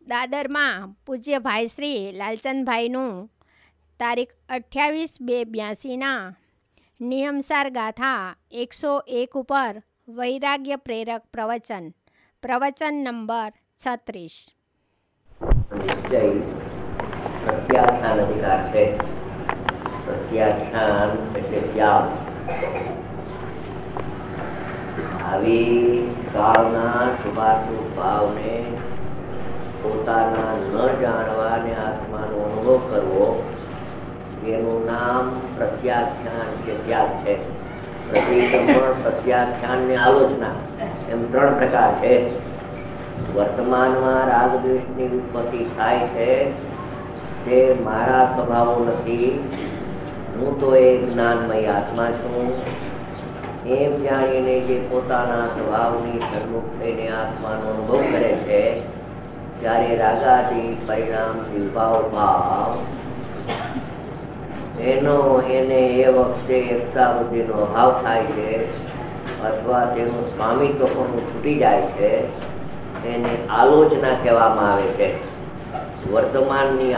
દાદરમાં પૂજ્ય ભાઈ શ્રી લાલચંદભાઈનું તારીખ 28/2/82ના નિયમસાર ગાથા 101 ઉપર વૈરાગ્ય પ્રેરક પ્રવચન નંબર 36. નિશ્ચય પ્રત્યાખ્યાન અધિકાર છે. પ્રત્યાખ્યાન એટલે ત્યાગ. આવી કાળના શુભાશુભ ભાવને પોતાના ન જાણવાને આત્માનો અનુભવ કરવો, એનું નામ પ્રત્યાખ્યાન કે ત્યાગ છે. પ્રતિક્રમણ, પ્રત્યાખ્યાન ને આલોચના એમ 3 પ્રકાર છે. વર્તમાનમાં રાગ દ્વેષની ઉત્પત્તિ થાય છે તે મારા સ્વભાવો નથી, હું તો એક જ્ઞાનમય આત્મા છું એમ જાણીને જે પોતાના સ્વભાવની સન્મુખ થઈને આત્માનો અનુભવ કરે છે, ત્યારે રાગાદી પરિણામ વિભાવ ભાવ એને એ વખતે એકતા બુદ્ધિનો અભાવ થાય છે અથવા તેનું સ્વામિત્વ પણ છૂટી જાય છે. એને આલોચના કહેવામાં આવે છે. વર્તમાનની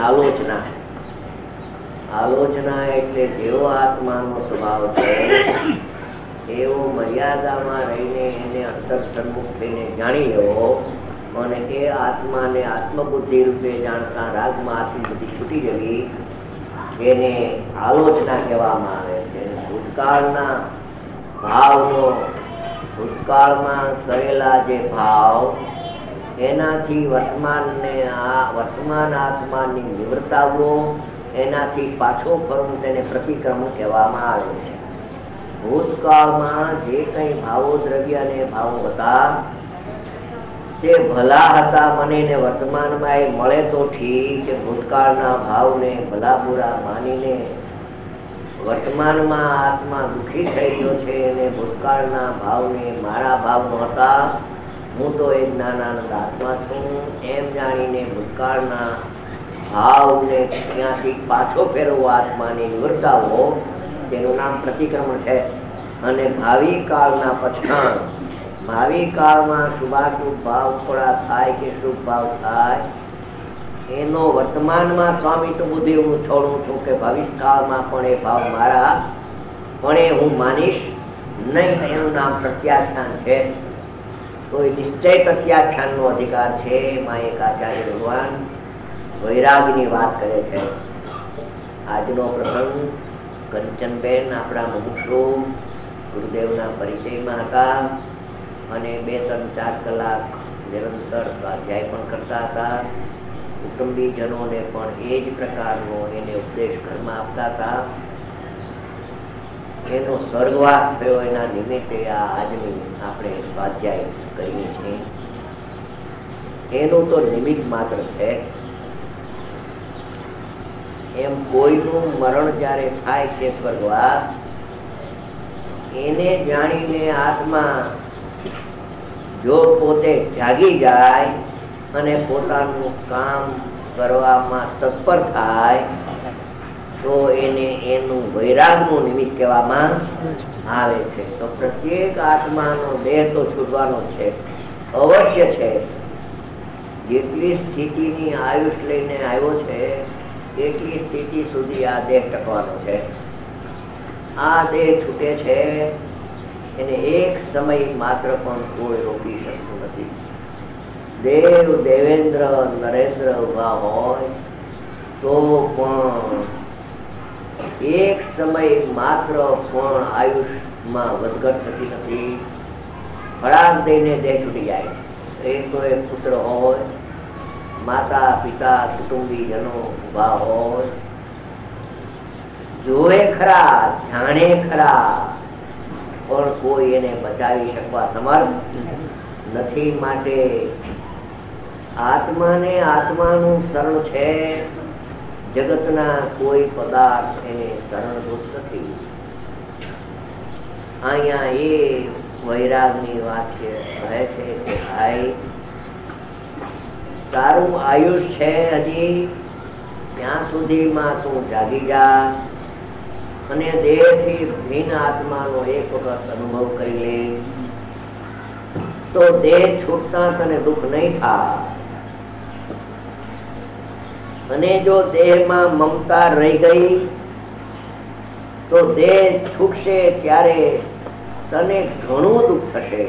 આલોચના એટલે જેવો આત્માનો સ્વભાવ છે એવો મર્યાદામાં રહીને એને અંતર સન્મુખ થઈને જાણી લેવો, અને એ આત્માને આત્મબુદ્ધિ રૂપે જાણતા રાગમાં આત્મબુદ્ધિ છૂટી જવી, એને આલોચના કહેવામાં આવે છે. ભૂતકાળના ભાવનો, ભૂતકાળમાં કરેલા જે ભાવ એનાથી વર્તમાન આત્માની નિવૃત્તાવો, એનાથી પાછો ફરવું તેને પ્રતિક્રમણ કહેવામાં આવે છે. ભૂતકાળમાં જે કંઈ ભાવો દ્રવ્ય અને ભાવો હતા તે ભલા હતા મને ને વર્તમાનમાં એ મળે તો ઠીક, કે ભૂતકાળના ભાવને ભલા બુરા માનીને વર્તમાનમાં આત્મા દુઃખી થઈ ગયો છે અને ભૂતકાળના ભાવને મારા ભાવ નહોતા, હું તો એક જ્ઞાનાનંદ આત્મા છું એમ જાણીને ભૂતકાળના ભાવને ત્યાંથી પાછો ફેરવો, આત્માને નિવૃત્તાવો, તેનું નામ પ્રતિક્રમણ છે. અને ભાવિ કાળના પછાણ, ભાવિ કાળમાં શુભાશુભ ભાવ થોડા થાય કે શુભ ભાવ થાય એનો વર્તમાનમાં સ્વામિત્વ બુદ્ધિ હું છોડું છું કે ભવિષ્યકાળમાં પણ એ ભાવ મારા, પણ એ હું માનીશ નહીં, એનું નામ પ્રત્યાખ્યાન છે. તો એ નિશ્ચય પ્રત્યાખ્યાનનો અધિકાર છે. એમાં એક આચાર્ય ભગવાન વૈરાગની વાત કરે છે. આજનો પ્રસંગ કંચનબેન આપણા મુમુક્ષુ ગુરુદેવના પરિચયમાં હતા અને 2-3-4 કલાક નિરંતર સ્વાધ્યાય પણ કરતા હતા. કુટુંબીજનોને પણ એ જ પ્રકારનો એને ઉપદેશ ઘરમાં આપતા હતા. એનો સ્વર્ગવાસ થયો એના નિમિત્તે આ આજની આપણે સ્વાધ્યાય કરીએ છીએ. એનું તો નિમિત્ત માત્ર છે. એમ કોઈનું મરણ જ્યારે થાય છે સ્વર્ગવાસ, એને જાણીને આત્મા જો પોતે જાગી જાય અને પોતાનું કામ કરવામાં તત્પર થાય તો એને એનું વૈરાગનું નિમિત્ત કહેવામાં આવે છે. તો પ્રત્યેક આત્માનો દેહ તો છૂટવાનો છે, અવશ્ય છે. જેટલી સ્થિતિની આયુષ લઈને આવ્યો છે એટલી સ્થિતિ સુધી આ દેહ ટકવાનો છે. આ દેહ છૂટે છે એને એક સમય માત્ર પણ કોઈ રોકી શકતું નથી. દેવ, દેવેન્દ્ર, નરેન્દ્ર ઉભા હોય તો પણ એક સમય માત્ર પણ આયુષમાં વધઘટ થતી નથી. ફળાક દઈને દેહ છૂટી જાય. એક તો એક પુત્ર હોય, માતા પિતા કુટુંબીજનો ઉભા હોય, જોવે ખરા, જાણે ખરા, પણ કોઈ એને બચાવી શકવા સમર્થ નથી. માટે આત્માને આત્માનું શરણ છે. જગતના કોઈ પદાર્થ એને શરણભૂત નથી. અહીંયા એ વૈરાગની વાત છે. કહે છે કે ભાઈ તારું આયુષ છે હજી, ત્યાં સુધીમાં તું જાગી જા અને દેહથી ભિન્ન આત્માનો એક વખત અનુભવ કરી લે તો દેહ છૂટતા તને દુઃખ નહીં થાય. અને જો દેહમાં મમતા રહી ગઈ તો દેહ છૂટશે ત્યારે તને ઘણું દુઃખ થશે.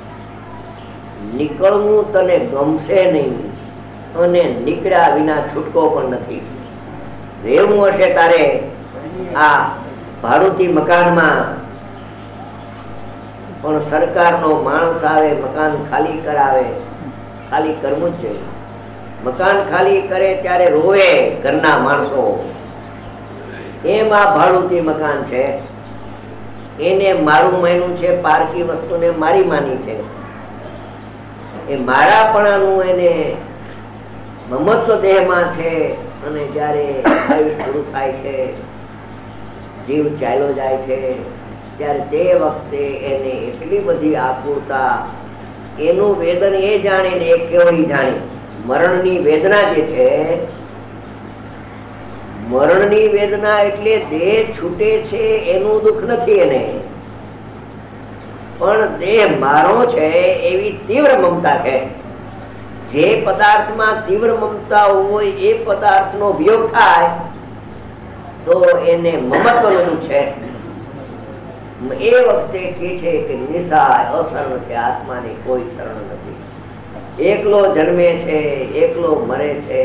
નીકળવું તને ગમશે નહીં અને નીકળ્યા વિના છૂટકો પણ નથી. રહેવું હશે તારે આ ભાડુતી મકાનમાં, પણ સરકારનો માણસ આવે મકાન ખાલી કરાવે, ખાલી કરવું જ જોઈએ. મકાન ખાલી કરે ત્યારે રોવે ઘરના માણસો, એમ આ ભાડુતી મકાન છે, એને મારું માન્યું છે, પારકી વસ્તુને મારી માની છે, એ મારાપણાનું એને મમત્વ દેહમાં છે. અને જયારે આયુષ પૂરું થાય છે, જીવ ચાલ્યો જાય છે, ત્યારે તે વખતે એને એટલી બધી આકુરતા, એનું વેદન એ જાણે ને એ કેવડી જાણે. મરણની વેદના જે છે, મરણની વેદના એટલે દેહ છૂટે છે એનું દુઃખ નથી એને, પણ દેહ મારો છે એવી તીવ્ર મમતા છે. જે પદાર્થમાં તીવ્ર મમતા હોય એ પદાર્થનો વિયોગ થાય તો એને મમત્વનું દુઃખ છે. એ વખતે કે છે કે નિસહાય અશરણ છે, આત્માને કોઈ શરણ નથી. એકલો જન્મે છે, એકલો મરે છે,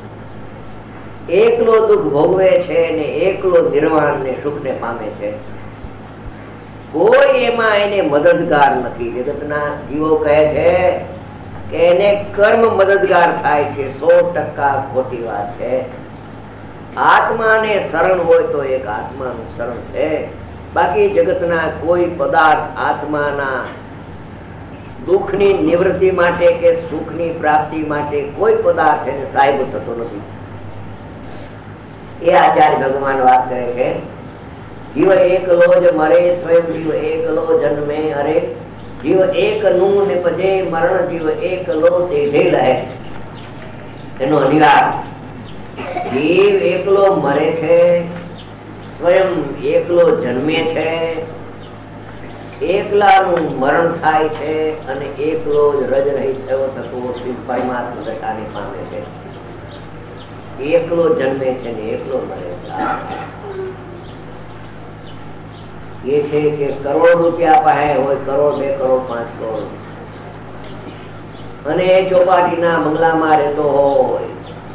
એકલો દુઃખ ભોગવે છે ને એકલો નિર્વાણ ને સુખ ને પામે છે. કોઈ એમાં એને મદદગાર નથી. જગતના જીવો કહે છે કે એને કર્મ મદદગાર થાય છે, 100% ખોટી વાત છે. આત્માને શરણ હોય તો એક આત્માનું શરણ છે. બાકી જગતના કોઈ પદાર્થ આત્માના દુઃખની નિવૃત્તિ માટે કે સુખની પ્રાપ્તિ માટે કોઈ પદાર્થ એને સાહેબ થતો નથી. એ આચાર્ય ભગવાન વાત કરે છે, જીવ એકલો જ મરે, સ્વયં જીવ એકલો જન્મે, અરે જીવ એક નું ને પજે મરણ, જીવ એકલો સેઢે રહે. એનો અનિવાર જીવ એકલો મરે છે, સ્વયં એકલો જન્મે છે, એકલાનું મરણ થાય છે અને એકલો જ રજ રહી થયો થતો પરમાત્મા દશાને પામે છે. એકલો જન્મે છે ને એકલો મરે છે. એ છે કે કરોડ રૂપિયા પાસે હોય, કરોડ, 2 કરોડ, 5 કરોડ, અને એ ચોપાટીના બંગલામાં રહેતો હોય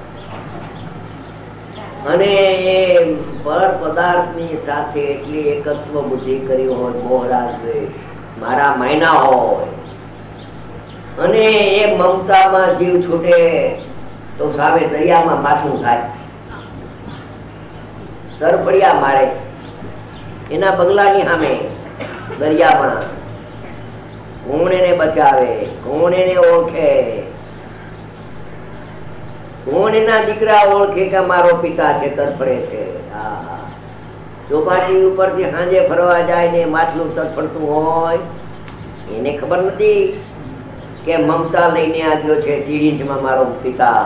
અને એ પર પદાર્થની સાથે એટલી એકત્વ બુદ્ધિ કરી હોય, મોહરાજ દ્વેષ મારા માયના હોય, અને એ મમતામાં જીવ છૂટે તો સામે દરિયામાં પાછું થાય, તરફડિયા મારે એના બંગલાની સામે દરિયામાં. કોણ એને બચાવે, કોણ એને ઓળખે, કોણ એના દીકરા ઓળખે કે મારો પિતા છે, તરફડે છે. ચોપાટી ઉપરથી સાંજે ફરવા જાય ને માછલું તરફડતું હોય, એને ખબર નથી કે મમતા લઈને આવ્યો છે ચીડીમાં મારો પિતા.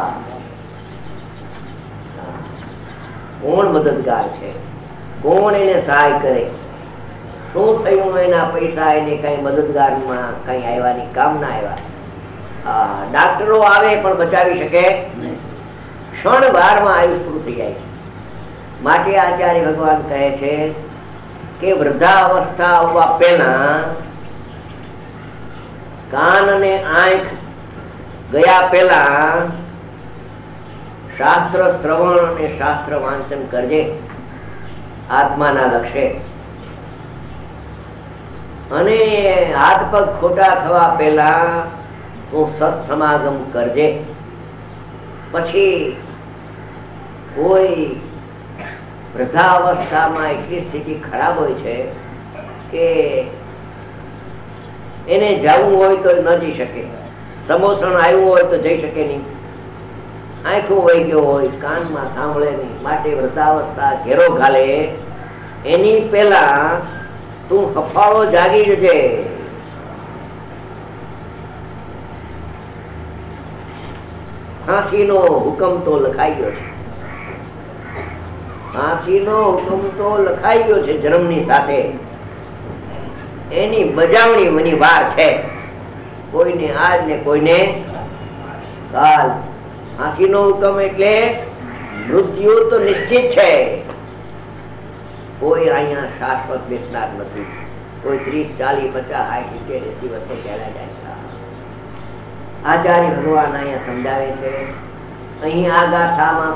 કોણ મદદગાર છે, કોણ એને સહાય કરે, શું થયું એના પૈસા એને કઈ મદદગારમાં કઈ આવ્યાની કામ ના આવ્યા. ડાક્ટરો આવે પણ બચાવી શકે ક્ષણ વારમાં આયુષ પૂરું થઈ જાય. માટે આચાર્ય ભગવાન કહે છે કે વૃદ્ધાવસ્થા આવવા પહેલા કાન અને આંખ ગયા પહેલા શાસ્ત્ર શ્રવણ અને શાસ્ત્ર વાંચન કરજે આત્માના લક્ષ્ય. અને હાથ પગ ખોટા થવા પહેલા તું સત્સમાગમ કરજે. પછી કોઈ વૃદ્ધાવસ્થામાં એટલી સ્થિતિ ખરાબ હોય છે કે એને જવું હોય તો ન જઈ શકે, સમોસણ આવ્યું હોય તો જઈ શકે નહીં, આંખું વહી ગયો હોય, કાનમાં સાંભળે નહીં. માટે વૃદ્ધાવસ્થા ઘેરો ઘાલે એની પહેલા તું હફાળો જાગી જજે. ફાંસીનો હુકમ તો લખાઈ ગયો છે, ફાંસીનો હુકમ તો લખાઈ ગયો છે જન્મની સાથે. એની બજાવણી વાર છે, કોઈને આજ ને કોઈને કાલ. ફાંસીનો હુકમ એટલે મૃત્યુ તો નિશ્ચિત છે, કોઈ અહીંયા શાશ્વત બેસનાર નથી. કોઈ 30, 40, 50, 60, 70, 80 વર્ષે પહેલા જાય છે. આચાર્ય ભગવાન અહીંયા સમજાવે છે, અહીં આ ગાથામાં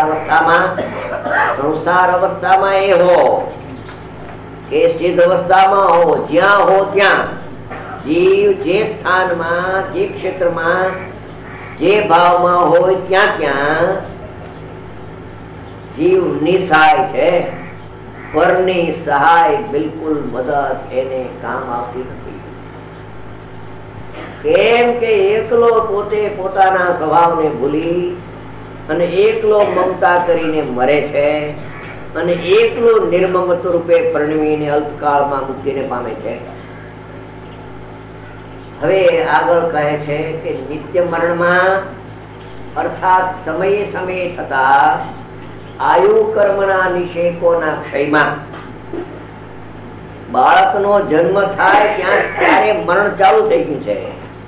સંસાર અવસ્થામાં એ હો કે સિદ્ધ અવસ્થામાં હો, જ્યાં હો ત્યાં જીવ જે સ્થાનમાં, જે ક્ષેત્રમાં, જે ભાવમાં હોય ત્યાં ત્યાં જીવ નિસહાય છે. પરની સહાય બિલકુલ મદદ એને કામ આવતી નથી. કેમ કે એકલો પોતે પોતાના સ્વભાવને ભૂલી અને એકલો મમતા કરીને મરે છે અને એકલો નિર્મમત્વ રૂપે પરણવીને અલ્પકાળમાં મુક્તિને પામે છે. હવે આગળ કહે છે કે નિત્ય મરણમાં અર્થાત સમયે સમયે થતા આયુ કર્મના નિષેકોના ક્ષયમાં બાળકનો જન્મ થાય ત્યારે મરણ ચાલુ થઈ ગયું છે.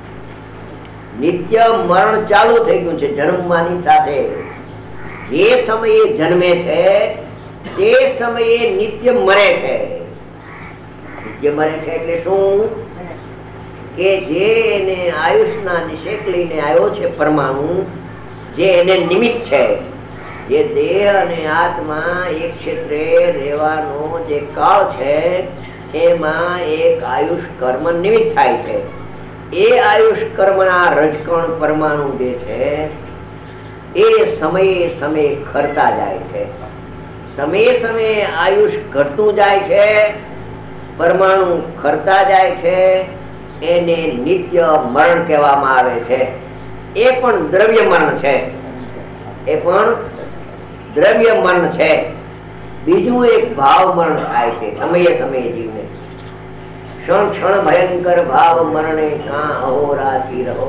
નિત્ય મરણ ચાલુ થઈ ગયું છે. જન્મવાની સાથે જે સમયે જન્મે છે તે સમયે નિત્ય મરે છે. નિત્ય મરે છે એટલે શું કે જે એને આયુષના નિષેક લઈને આવ્યો છે પરમાણુ, જે એને નિમિત્ત છે, જે દેહ અને આત્મા એક ક્ષેત્રે રહેવાનો જે કાળ છે એમાં એક આયુષ કર્મ નિમિત્ત થાય છે. એ આયુષ કર્મના રજકણ પરમાણુ જે છે એ સમયે સમયે ખરતા જાય છે. સમયે સમયે આયુષ ઘટતું જાય છે, પરમાણુ ખરતા જાય છે. એને નિત્ય મરણ કહેવામાં આવે છે. એ પણ દ્રવ્ય મરણ છે. એ પણ દ્રવ્ય મરણ છે. બીજું એક ભાવ મરણ થાય છે સમયે સમયે જીવને. ક્ષણ ક્ષણ ભયંકર ભાવ મરણે કાં અહોરાશી રહો.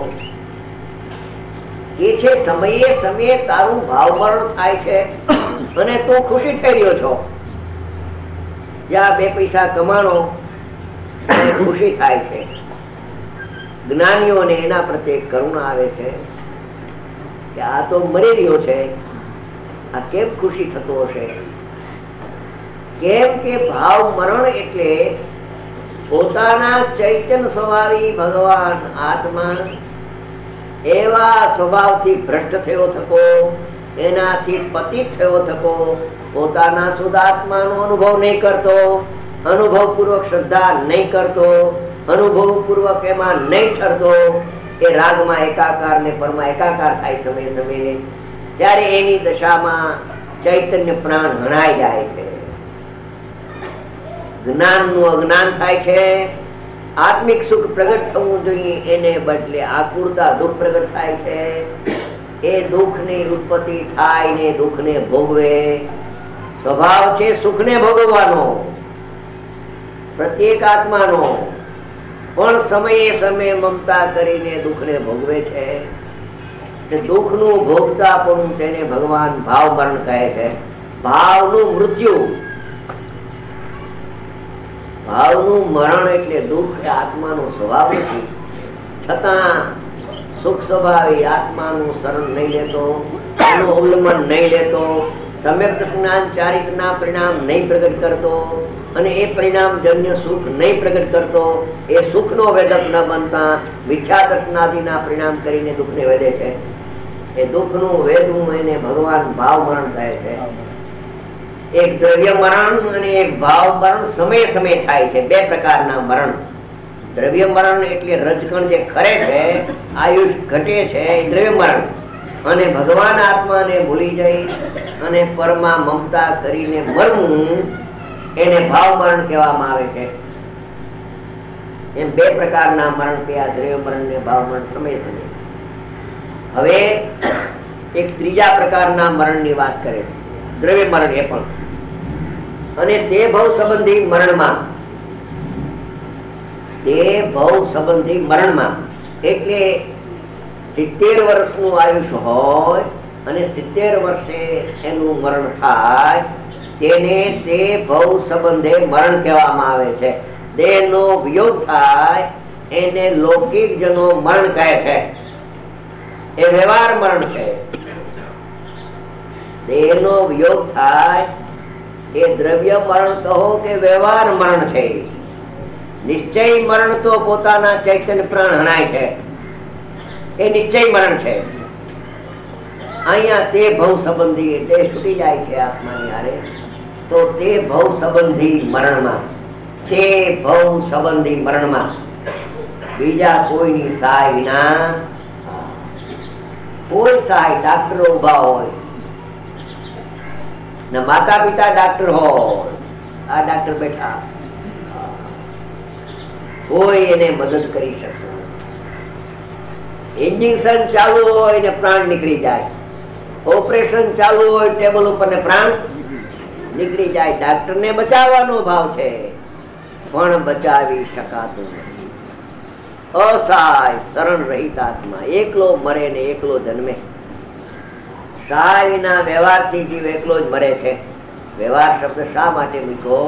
એ છે સમયે સમયે તારું ભાવ મરણ થાય છે અને તું ખુશી થઈ રહ્યો છો. જ્યાં 2 પૈસા કમાણો ખુશી થાય છે. જ્ઞાનીઓને એના પ્રત્યે કરુણા આવે છે કે આ તો મરી રહ્યો છે, આ કેમ ખુશી થતો હશે? કેમ કે ભાવ મરણ એટલે પોતાના ચૈતન્ય સ્વભાવી ભગવાન આત્મા એવા સ્વભાવથી ભ્રષ્ટ થયો થકો, એનાથી પતિત થયો થકો, પોતાના શુદ્ધ આત્માનો અનુભવ નહીં કરતો, અનુભવ પૂર્વક શ્રદ્ધા નહીં કરતો, અનુભવ પૂર્વક એમાં નહીં ઠરતો, એ રાગમાં એકાકાર ને પરમાં એકાકાર થાય સમય સમયે, ત્યારે એની દશામાં ચૈતન્ય પ્રાણ હણાઈ જાય છે. જ્ઞાનનું અજ્ઞાન થાય છે. આત્મિક સુખ પ્રગટ થવું જોઈએ એને બદલે આકુળતા દુઃખ પ્રગટ થાય છે. એ દુઃખની ઉત્પત્તિ થાય ને દુઃખને ભોગવે. સ્વભાવ છે સુખને ભોગવવાનો પ્રત્યેક આત્માનો, પણ સમયે સમયે મમતા કરીને દુઃખને ભોગવે છે. દુઃખનું ભોગતા પણ તેને ભગવાન ભાવ મરણ કહે છે. ભાવનું મૃત્યુ, ભાવનું મરણ એટલે દુઃખ એ આત્માનો સ્વભાવ નથી, છતાં સુખ સ્વભાવી આત્માનું શરણ નહીં લેતો, એનું અવલંબન નહીં લેતો, સમ્યક જ્ઞાન ચારિત્રના પરિણામ નહીં પ્રગટ કરતો અને એ પરિણામ જન્ય સુખ નહીં પ્રગટ કરતો, એ સુખનો વેદક ન બનતા મિથ્યા દર્શનાદિના પરિણામ કરીને દુઃખને વેદે છે. એ દુઃખનું વેદવું એને ભગવાન ભાવ મરણ કહે છે. એક દ્રવ્ય મરણ અને એક ભાવ મરણ સમયે સમયે થાય છે. 2 પ્રકારના મરણ. દ્રવ્ય મરણ એટલે રજકણ જે ખરે છે, આયુષ ઘટે છે, એ દ્રવ્ય મરણ. અને ભગવાન આત્માને ભૂલી જઈ અને પરમાં મમતા કરીને મરવું એને ભાવ મરણ કહેવામાં આવે છે. એમ 2 પ્રકારના મરણ કયા, દ્રવ્ય મરણ ને ભાવ મરણ સમયે સમયે. હવે એક ત્રીજા પ્રકારના મરણની વાત કરે છે, દ્રવ્ય મરણ. એ પણ અને તે ભવ સંબંધી મરણમાં, તે ભવ સંબંધી મરણમાં એટલે 70 વર્ષનું આયુષ્ય હોય અને 70 વર્ષે એનું મરણ થાય, તેને તે ભવ સંબંધે મરણ કહેવામાં આવે છે. દેહનો વિયોગ થાય એને લૌકિક જનો મરણ કહે છે. એ વ્યવહાર મરણ છે. દેહનો વિયોગ થાય એ દ્રવ્ય મરણ કહો કે વ્યવહાર મરણ છે. નિશ્ચય મરણ તો પોતાના ચૈતન્ય પ્રાણ હણાય છે, એ નિશ્ચય મરણ છે. અહીંયા તે ભવ સંબંધી તે છૂટી જાય છે આત્માની હારે, તો તે ભવ સંબંધી મરણમાં, તે ભવ સંબંધી મરણમાં બીજા કોઈની સહાય વિના, કોઈ સહાય ડાક્ટરો ઉભા હોય ને માતા પિતા ડાક્ટર હોય, આ ડાક્ટર બેઠા, કોઈ એને મદદ કરી શકે. ઇન્જેક્શન ચાલુ હોય ને પ્રાણ નીકળી જાય, ઓપરેશન ચાલુ હોય ટેબલ ઉપર ને પ્રાણ નીકળી જાય. ડાક્ટર ને બચાવવાનો ભાવ છે પણ બચાવી શકાતું નથી. અસહાય શરણ રહિત આત્મા એકલો મરે ને એકલો જન્મે. સહાય વિના વ્યવહારથી જીવ એકલો જ મરે છે. વ્યવહાર શબ્દ શા માટે મૂક્યો?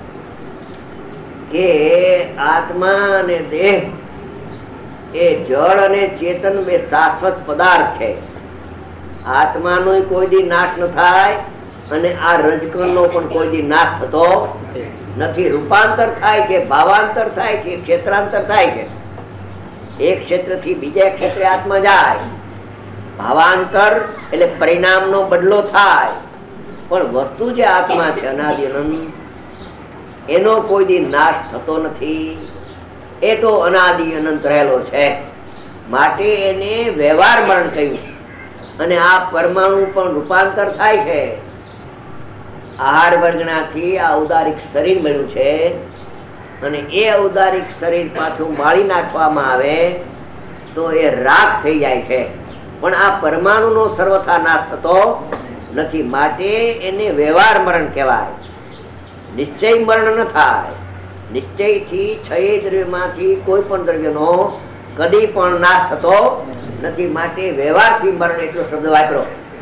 કે આત્મા અને દેહ એ જળ અને ચેતન બે શાશ્વત પદાર્થ છે. આત્માનો કોઈ દી નાશ ન થાય અને આ રજકણનો પણ કોઈ દી નાશ થતો નથી. રૂપાંતર થાય છે, ભાવાંતર થાય છે, ક્ષેત્રાંતર થાય છે. એક ક્ષેત્ર થી બીજા ક્ષેત્રે આત્મા જાય. ભાવાંતર એટલે પરિણામનો બદલો થાય, પણ વસ્તુ જે આત્મા છે અનાદિ અનંત, એનો કોઈ દી નાશ થતો નથી. એ તો અનાદિ અનંત રહેલો છે, માટે એને વ્યવહાર મરણ કહ્યું. અને આ પરમાણુ પણ રૂપાંતર થાય છે. આહાર વર્ગણાથી આ ઉદારિક શરીર મળ્યું છે, અને એ ઉદારિક શરીર પાછું માળી નાખવામાં આવે તો એ રાખ થઈ જાય છે. પણ આ પરમાણુ નો સર્વથા નાશ થતો નથી, માટે એને વ્યવહાર મરણ કહેવાય. નિશ્ચય મરણ ન થાય. નિશ્ચય થી છ દ્રવ્યમાંથી કોઈ પણ દ્રવ્યનો કદી પણ નાશ થતો નથી, માટે વ્યવહારથી મરણ એટલો શબ્દ વાપરો.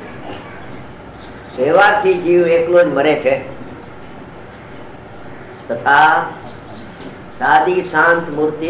વ્યવહારથી જીવ એકલો જ મરે છે. તથા સાદી શાંત મૂર્તિ,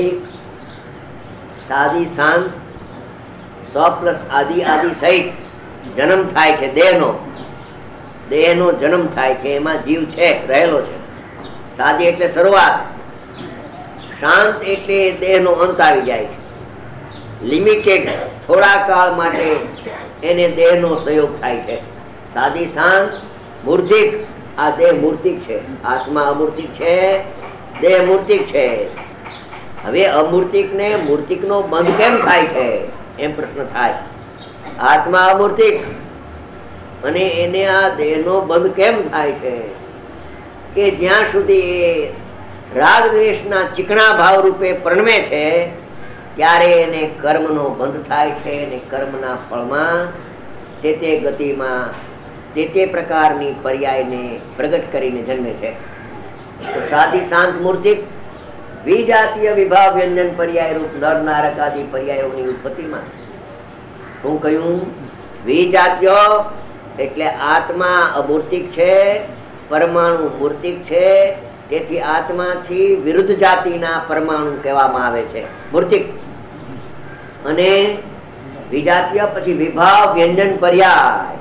સાદી શાંત 100 + આદિ આદિ સહિત જન્મ થાય છે. દેહનો જન્મ થાય છે, એમાં જીવ છે, રહેલો છે. સાદી એટલે શરૂઆત, શાંત એટલે દેહનો અંત આવી જાય છે. લિમિટેડ, થોડા કાળ માટે એને દેહનો સંયોગ થાય છે. સાદી શાંત મૂર્તિક, આ દેહ મૂર્તિક છે, આત્મા અમૂર્તિક છે, દેહ મૂર્તિક છે. હવે અમૂર્તિક ને મૂર્તિક નો બંધ કેમ થાય છે એમ પ્રશ્ન થાય. આત્મા અમૂર્તિક અને એને આ દેહ નો બંધ કેમ થાય છે? કે જ્યાં સુધી રાગ દ્વેષ ના ચીકણા ભાવ રૂપે પરણમે છે ત્યારે એને કર્મ નો બંધ થાય છે, અને કર્મના ફળમાં તે ગતિમાં તે પ્રકારની પર્યાયને પ્રગટ કરીને જન્મે છે. તો સાદી શાંત મૂર્તિક વિજાતીય વિભાવ વ્યંજન પર્યાય રૂપ નર નારક આદિ પર્યાયોની ઉત્પત્તિમાં શું કહ્યું? વિજાતીય એટલે આત્મા અમૂર્તિક છે, પરમાણુ મૂર્તિક છે. તેથી આત્માથી વિરુદ્ધ જાતિના પરમાણુ કહેવામાં આવે છે મૂર્તિક. અને વિજાતીય પછી વિભાવ વ્યંજન પર્યાય.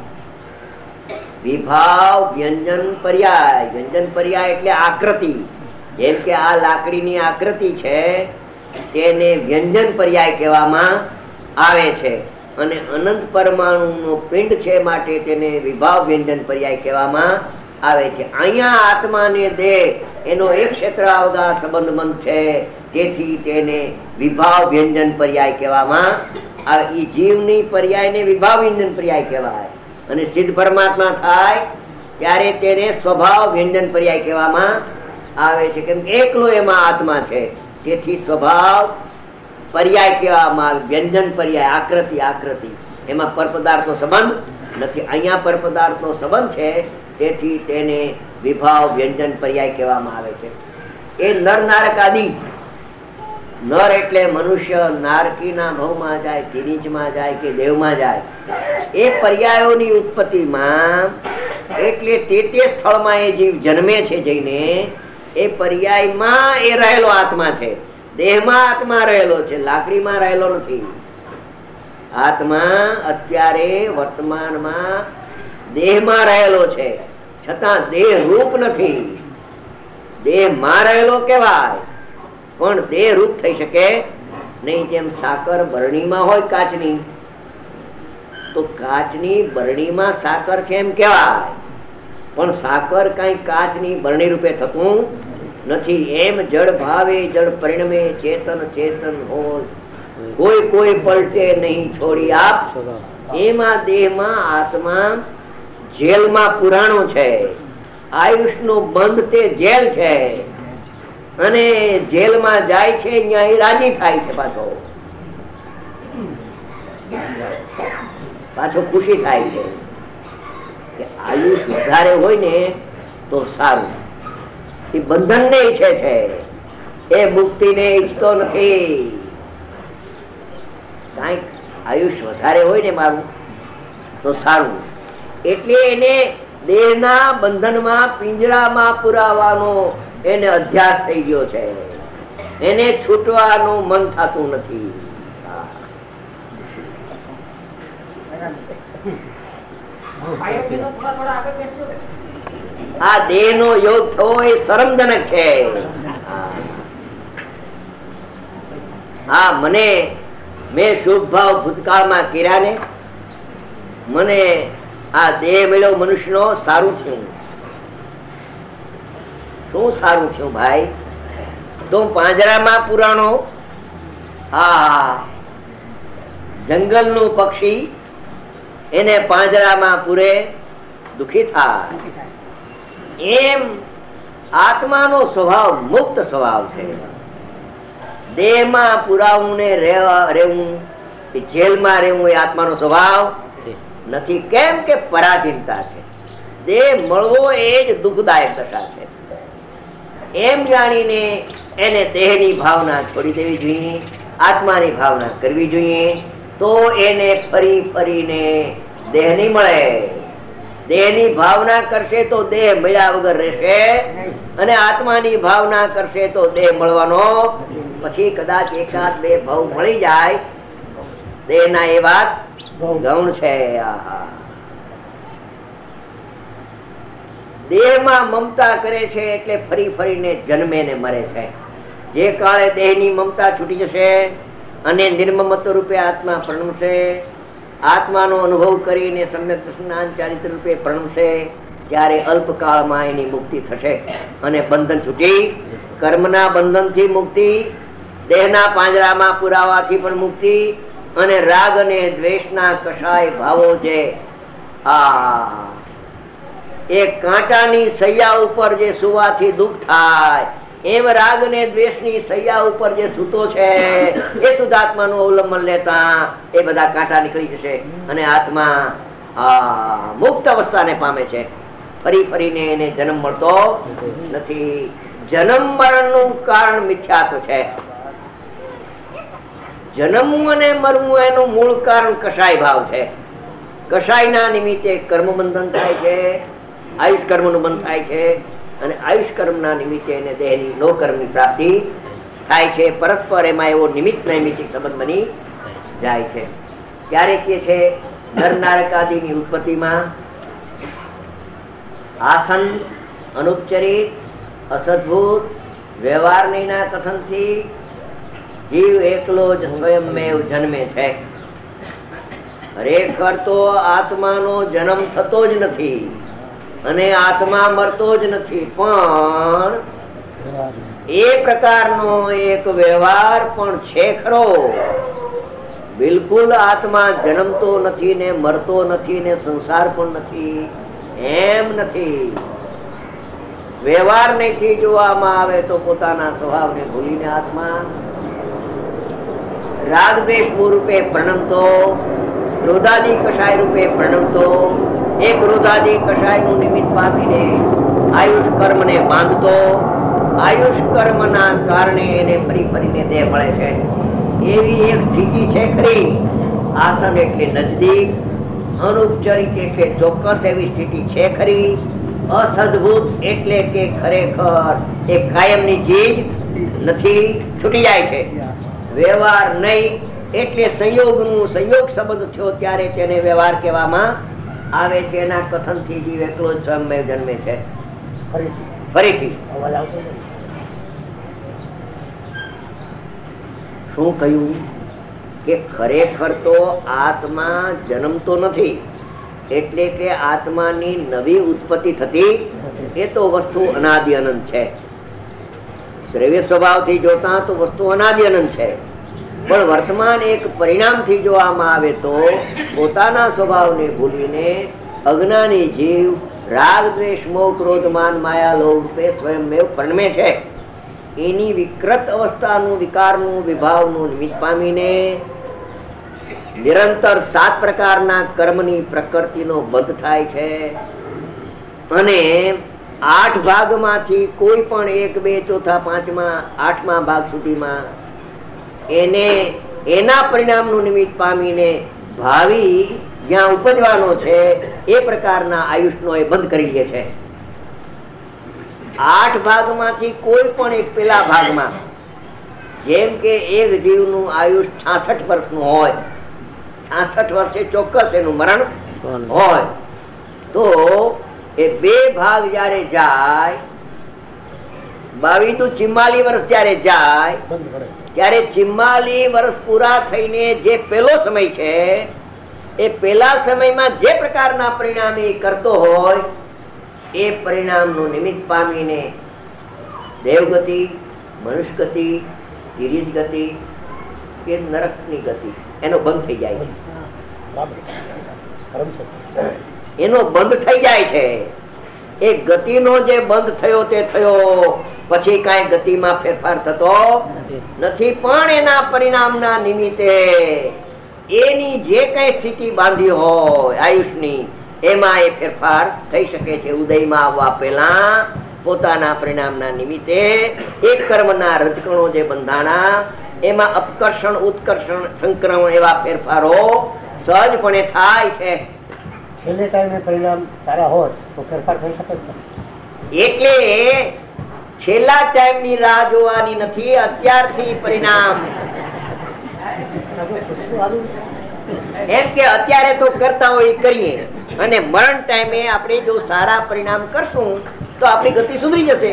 વિભાવ વ્યંજન પર્યાય. વ્યંજન પર્યાય એટલે આકૃતિ. જેમ કે આ લાકડીની આકૃતિ છે તેને વ્યંજન પર્યાય કહેવામાં આવે છે. અને અનંત પરમાણુ નો પિંડ છે માટે તેને વિભાવ વ્યંજન પર્યાય કહેવામાં આવે છે. અહીંયા આત્મા ને દેહ એનો એક ક્ષેત્ર અવગા સંબંધમંદ છે, તેથી તેને વિભાવ વ્યંજન પર્યાય કહેવામાં આવે. એ જીવની પર્યાય ને વિભાવ વ્યંજન પર્યાય કહેવાય. અને સિદ્ધ પરમાત્મા થાય ત્યારે તેને સ્વભાવ વ્યંજન પર્યાય કહેવામાં આવે છે, કેમ એકલો એમાં આત્મા છે. તેથી સ્વભાવ પર્યાય કહેવામાં આવે. વ્યંજન પર્યાય આકૃતિ, એમાં પરપદાર્થ નો સંબંધ નથી. અહીંયા પરપદાર્થ નો સંબંધ છે, તેથી તેને વિભાવ વ્યંજન પર્યાય કહેવામાં આવે છે. એ નર નારક આદિ. નર એટલે મનુષ્ય, નારકીના ભવમાં જાય, તિરીજમાં જાય કે દેવમાં જાય, એ પર્યાયોની ઉત્પત્તિમાં એટલે તે સ્થળમાં એ જીવ જન્મે છે જઈને, એ પર્યાયમાં એ રહેલો આત્મા છે. દેહમાં આત્મા રહેલો છે, લાકડીમાં રહેલો નથી. આત્મા અત્યારે વર્તમાનમાં દેહમાં રહેલો છે, છતાં દેહ રૂપ નથી. દેહમાં રહેલો કહેવાય, પણ દેહ રૂપ થઈ શકે નહીં. જેમ સાકર બરણીમાં હોય કાચની, તો કાચની બરણીમાં સાકર છે એમ કહેવાય, પણ સાકર કઈ કાચની બરણી રૂપે થતું નથી. એમ જળ ભાવે જળ પરિણમે, ચેતન ચેતન હોય, કોઈ કોઈ પલટે નહીં છોડી આપ. એમાં દેહમાં આત્મા જેલમાં પુરાણો છે. આયુષ નો બંધ તે જેલ છે, અને જેલમાં જાય છે ત્યાં એ રાજી થાય છે, પાછો ખુશી થાય છે કે આયુષ વધારે હોય ને તો સારું. એ બંધન ને ઈચ્છે છે, એ મુક્તિ ને ઈચ્છતો નથી. કઈક આયુષ વધારે હોય ને મારું તો સારું. એટલે એને દેહના બંધનમાં પિંજરામાં પુરાવાનો એને અધ્યાસ થઈ ગયો છે. એને છૂટવાનું મન થતું નથી. આ દેહ નો યોગ થવો એ શરમજનક છે. હા, મેં શુભ ભાવ ભૂતકાળમાં કર્યા ને મને આ દેહ મળ્યો મનુષ્યનો સારું થયું. શું સારું થયું ભાઈ? તો પાંજરામાં પુરાણો, આ જંગલ નું પક્ષી એને પાંજરામાં પૂરે દુખી થાય. એમ આત્માનો સ્વભાવ મુક્ત સ્વભાવ છે. દેહમાં પુરાવું ને રહેવું, જેલમાં રહેવું એ આત્માનો સ્વભાવ નથી. કેમ કે પરાધીનતા છે. દેહ મળવો એ જ દુઃખદાયક દશા છે. એમ જાણીને એને દેહની ભાવના છોડી દેવી જોઈએ, આત્માની ભાવના કરવી જોઈએ. તો એને ફરી ફરીને દેહ નહીં મળે. દેહની ભાવના કરશે તો દેહ મળ્યા વગર રહેશે, અને આત્માની ભાવના કરશે તો દેહ મળવાનો પછી કદાચ એકાદ બે ભાવ મળી જાય. દેહના એ વાત ગૌણ છે. દેહમાં મમતા કરે છે એટલે ફરી ફરીને જન્મે ને મરે છે. જે કાળે દેહની મમતા છૂટી જશે અને નિર્મમત્વ રૂપે આત્મા પ્રણમશે, આત્માનો અનુભવ કરીને સમ્યક જ્ઞાન ચારિત્ર રૂપે પ્રણમશે, ત્યારે અલ્પકાળમાં એની મુક્તિ થશે અને બંધન છૂટી. કર્મના બંધનથી મુક્તિ, દેહના પાંજરામાં પુરાવાથી પણ મુક્તિ, અને રાગ અને દ્વેષના કષાય ભાવો છે. એ કાંટાની સૈયા ઉપર જે સુવાથી દુઃખ થાય, એમ રાગ ને દ્વેષની સૈયા ઉપર જે સૂતો છે એ શુદ્ધાત્માનું અવલંબન લેતા એ બધા કાંટા નીકળી જશે અને આત્મા મુક્ત અવસ્થાને પામે છે. ફરી ફરીને એને જન્મ મળતો નથી. જન્મ મરણ નું કારણ મિથ્યાત્વ છે. જન્મવું અને મરવું એનું મૂળ કારણ કષાય ભાવ છે. કષાયના નિમિત્તે કર્મ બંધન થાય છે, આયુષ કર્મ નું બંધ થાય છે, અને આયુષ કર્મ ના નિમિત્તે એને દેહની નો કર્મ ની પ્રાપ્તિ થાય છે. પરસ્પર એમાં એવો નિમિત્ત નૈમિતિક સંબંધ બની જાય છે. ત્યારે કે છે નર નારકાદિની ઉત્પત્તિમાં આસન, અનુપચરિત, અસદભૂત, વ્યવહાર નૈના કથનથી જીવ એકલો જ સ્વયંમેવ જન્મે છે. ખરેખર તો આત્માનો જન્મ થતો જ નથી અને આત્મા મરતો જ નથી, પણ એ પ્રકારનો એક વ્યવહાર પણ છે ખરો. બિલકુલ આત્મા જન્મતો નથી ને મરતો નથી ને સંસાર પણ નથી એમ નથી. વ્યવહાર નહીં જોવામાં આવે તો પોતાના સ્વભાવને ભૂલીને આત્મા રાગ દ્વેષ રૂપે પ્રણમતો, ક્રોધાદી કષાય રૂપે પ્રણમતો, એ ક્રોધાદી કષાય નું નિમિત્ત પામીને આયુષ કર્મ ને બાંધતો, આયુષ કર્મ ના કારણે એને ફરી ફરીને દેહ મળે છે. એવી એક સ્થિતિ છે ખરી. આસન એટલે નજદીક, અનુપચરિત એટલે ચોક્કસ એવી સ્થિતિ છે ખરી. અસદભૂત એટલે કે ખરેખર એ કાયમની ચીજ નથી, છૂટી જાય છે. વ્યવહાર નહીં એટલે સંયોગ નું સંયોગ સંબંધ થયો ત્યારે તેને વ્યવહાર કહેવામાં આવે છે એના કથનથી જીવ એકલો જ સ્વયં જન્મે છે ફરીથી. શું કહ્યું કે ખરેખર તો આત્મા જન્મતો નથી, એટલે કે આત્માની નવી ઉત્પત્તિ થતી એ તો વસ્તુ અનાદિ અનંત છે. દ્રવ્ય સ્વભાવથી જોતા તો વસ્તુ અનાદિ અનંત છે, પણ વર્તમાન એક પરિણામથી જોવામાં આવે તો પોતાના સ્વભાવને ભૂલીને અજ્ઞાની જીવ રાગ દ્વેષ મોહ ક્રોધ માન માયા લોભ રૂપે સ્વયંમેવ પરિણમે છે. એની વિકૃત અવસ્થાનું વિકારનું વિભાવનું નિમિત્ત પામીને નિરંતર 7 પ્રકારના કર્મની પ્રકૃતિનો બંધ થાય છે અને 8 ભાગમાંથી કોઈ પણ 1, 2, 4, 5, 8મા ભાગ સુધીમાં એને એના પરિણામનું નિમિત્ત પામીને ભાવિ જ્યાં ઉપજવાનો છે એ પ્રકારના આયુષનો એ બંધ કરી દે છે. 8 ભાગમાંથી કોઈ પણ એક પેલા ભાગમાં, જેમ કે એક જીવનું આયુષ 66 વર્ષનું હોય, 66 વર્ષે ચોક્કસ એનું મરણ હોય, તો એ 2 ભાગ જયારે જાય 22 નું 44 વર્ષ જયારે જાય ત્યારે 44 વર્ષ પૂરા થઈને જે પેલો સમય છે એ પેલા સમયમાં જે પ્રકારના પરિણામ એ કરતો હોય એ પરિણામનું નિમિત્ત પામીને દેવગતિ, મનુષ્યગતિ, ગિરીશ ગતિ કે નરકની ગતિ એનો બંધ થઈ જાય છે. એનો બંધ થઈ જાય છે. એ ગતિનો જે બંધ થયો તે થયો, પછી કઈ ગતિમાં ફેરફાર થતો નથી. પણ એના પરિણામના નિમિત્તે એની જે કઈ સ્થિતિ બાંધી હોય આયુષની એમાં એ ફેરફાર થઈ શકે છે. ઉદયમાં આવવા પહેલા પોતાના પરિણામના નિમિત્તે એક કર્મના રજકણો જે બંધાણા એમાં અપકર્ષણ ઉત્કર્ષણ સંક્રમણ એવા ફેરફારો સહજપણે થાય છે. છેલ્લે ટાઈમે પરિણામ સારા હોય તો ફેરફાર થઈ શકે છે. એટલે છેલ્લા ટાઈમની રાહ જોવાની નથી, અત્યારથી પરિણામ. એમ કે અત્યારે તો કરતા હોય કરીએ અને મરણ ટાઈમે આપણે જો સારા પરિણામ કરશું તો આપણી ગતિ સુધરી જશે.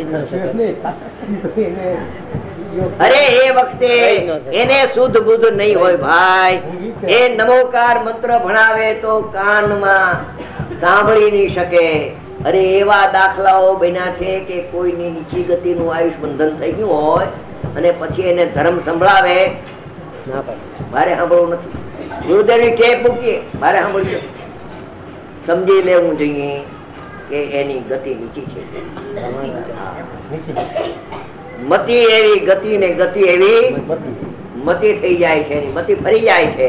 અરે એ વખતે એને શુદ્ધ બુદ્ધ નહીં હોય ભાઈ. એ નમોકાર મંત્ર ભણાવે તો કાનમાં સાંભળી નહીં શકે. અરે એવા દાખલાઓ બન્યા છે કે કોઈની નીચી ગતિનું આયુષ બંધન થઈ ગયું હોય અને પછી એને ધર્મ સંભળાવે, મારે સાંભળવું નથી. ગુરુદેવની ટેપ મૂકીએ, મારે સાંભળ્યું. સમજી લેવું જોઈએ કે એની ગતિ નીચી છે. મતિ એવી ગતિ ને ગતિ એવી મતિ થઈ જાય છે, મતિ ફરી જાય છે.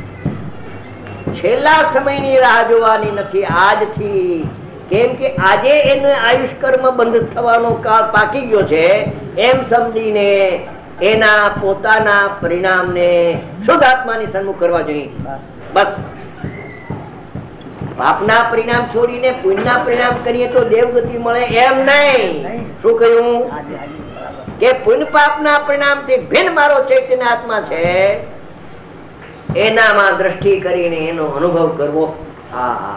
છેલ્લા સમયની રાહ જોવાની નથી આજથી. કેમ કે આજે એનો આયુષ કર્મ બંધ થવાનો કાળ પાકી ગયો છે એમ સમજીને એના પોતાના પરિણામને શુદ્ધ આત્માની સન્મુખ કરવા જોઈએ. બસ પાપના પરિણામ છોડીને પુણ્યના પરિણામ કરીએ તો દેવગતિ મળે એમ નહીં. શું કહ્યું કે પુણ્ય પાપના પરિણામથી ભિન્ન મારો ચૈતન્ય આત્મા છે એનામાં દ્રષ્ટિ કરીને એનો અનુભવ કરવો. હા,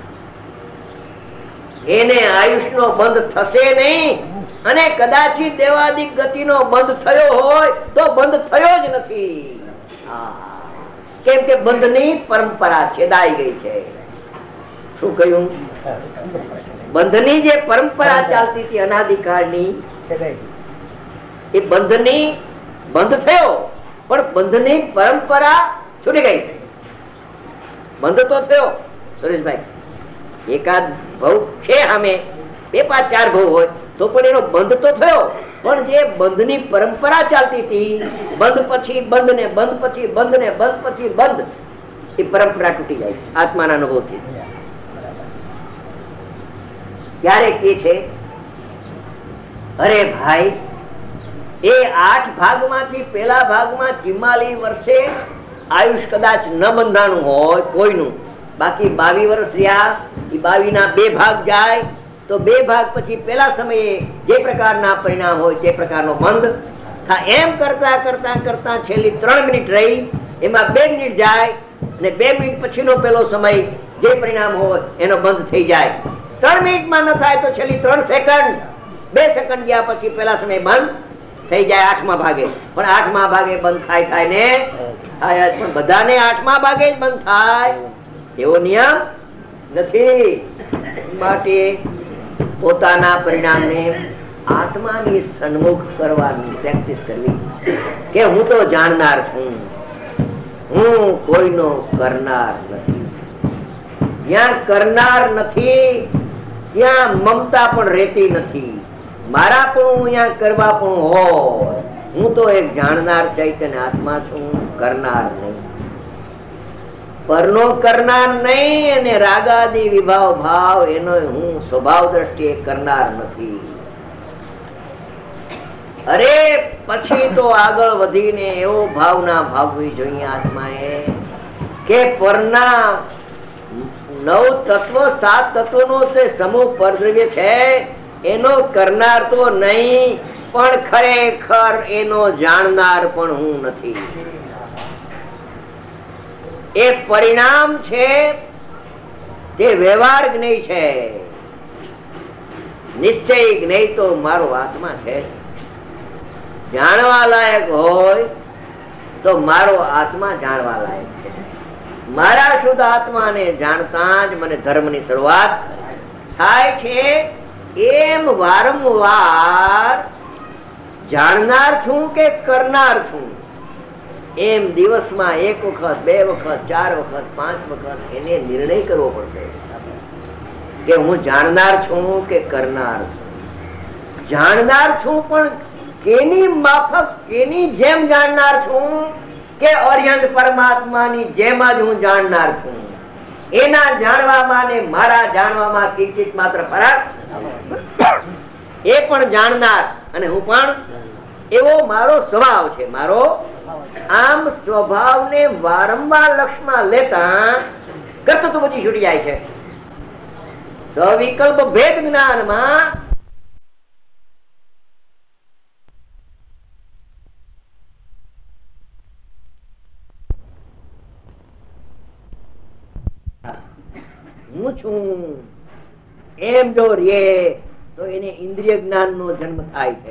એને આયુષનો બંધ થશે નહીં. અને કદાચિત દેવાદિક ગતિનો બંધ થયો હોય તો બંધ થયો જ નથી. કેમ કે બંધની પરંપરા છેદાઈ ગઈ છે. શું કહ્યું? બંધની જે પરંપરા ચાલતી હતી અનાદિકાળની એ બંધની બંધ થયો, પણ બંધની પરંપરા છૂટી ગઈ. બંધ તો થયો સુરેશભાઈ, એકાદ ભવ છે સામે 2, 5, 4 ભવ હોય તો પણ એનો બંધ તો થયો, પણ જે બંધની પરંપરા ચાલતી હતી બંધ પછી બંધ ને બંધ પછી બંધ ને બંધ પછી બંધ, એ પરંપરા તૂટી જાય આત્માના અનુભવથી. ત્યારે કે છે અરે ભાઈ એ 8 ભાગમાંથી પેલા ભાગમાં 44 વર્ષે આયુષ કદાચ ન બંધાણું હોય કોઈનું, બાકી 22 વર્ષ રહ્યા, એ 22 ના 2 ભાગ જાય તો 2 ભાગ પછી પેલા સમયે જે પ્રકારના પરિણામ હોય તે પ્રકારનો બંધ થાય. એમ કરતા કરતા કરતા છેલ્લી 3 મિનિટ રહી, એમાં 2 મિનિટ જાય અને 2 મિનિટ પછીનો પેલો સમય જે પરિણામ હોય એનો બંધ થઈ જાય. 3 મિનિટમાં ન થાય તો છેલ્લી 3 સેકન્ડ, 2 સેકન્ડ ગયા પછી પેલા સમય બંધ થઈ જાય 8મા ભાગે. પણ 8મા ભાગે બંધ થાય ને થાય, પણ બધાને 8મા ભાગે જ બંધ થાય એવો નિયમ નથી. માટે પોતાના પરિણામને આત્માની સન્મુખ કરવાની પ્રેક્ટિસ કરવી કે હું તો જાણનાર છું, હું કોઈનો કરનાર નથી. જ્યાં કરનાર નથી ત્યાં મમતા પણ રહેતી નથી. મારા પણ અહીંયા કરવા પણ હોય, હું તો એક જાણનાર ચૈતન્ય આત્મા છું, કરનાર નહીં. પરનો કરનાર નહીં અને રાગાદી વિભાવ ભાવ એનો હું સ્વભાવ દ્રષ્ટિએ કરનાર નથી. અરે પછી તો આગળ વધીને એવો ભાવના ભાવવી જોઈએ આત્માએ કે પરના 9 તત્વ 7 તત્વનો જે સમૂહ પરદ્રવ્ય છે એનો કરનાર તો નહીં, પણ ખરેખર એનો જાણનાર પણ હું નથી. એ પરિણામ છે તે વ્યવહાર જ્ઞેય છે. નિશ્ચય જ્ઞેય તો મારો આત્મા છે. જાણવા લાયક હોય તો મારો આત્મા જાણવા લાયક છે. મારા શુદ્ધ આત્માને જાણતા જ મને ધર્મની શરૂઆત થાય છે. એમ વારંવાર જાણનાર છું કે કરનાર છું એમ દિવસમાં 1 વખત 2 વખત 4 વખત 5 વખત એને નિર્ણય કરવો પડશે કે હું જાણનાર છું કે કરનાર છું. જાણનાર છું પણ કેની માફક કેની જેમ જાણનાર છું કે ઓરિયન્ટ પરમાત્માની જેમ જ હું જાણનાર છું. એના જાણવામાં ને મારા જાણવામાં કિંચિત માત્ર ફરક. એ પણ જાણનાર અને હું પણ એવો મારો સ્વભાવ છે. મારો આમ સ્વભાવને વારંવાર લક્ષમાં લેતા કર્તૃત્વ બધી છૂટી જાય છે. સવિકલ્પ ભેદ જ્ઞાનમાં હું છું એમ જો રે તો એને ઇન્દ્રિય જ્ઞાન નો જન્મ થાય છે.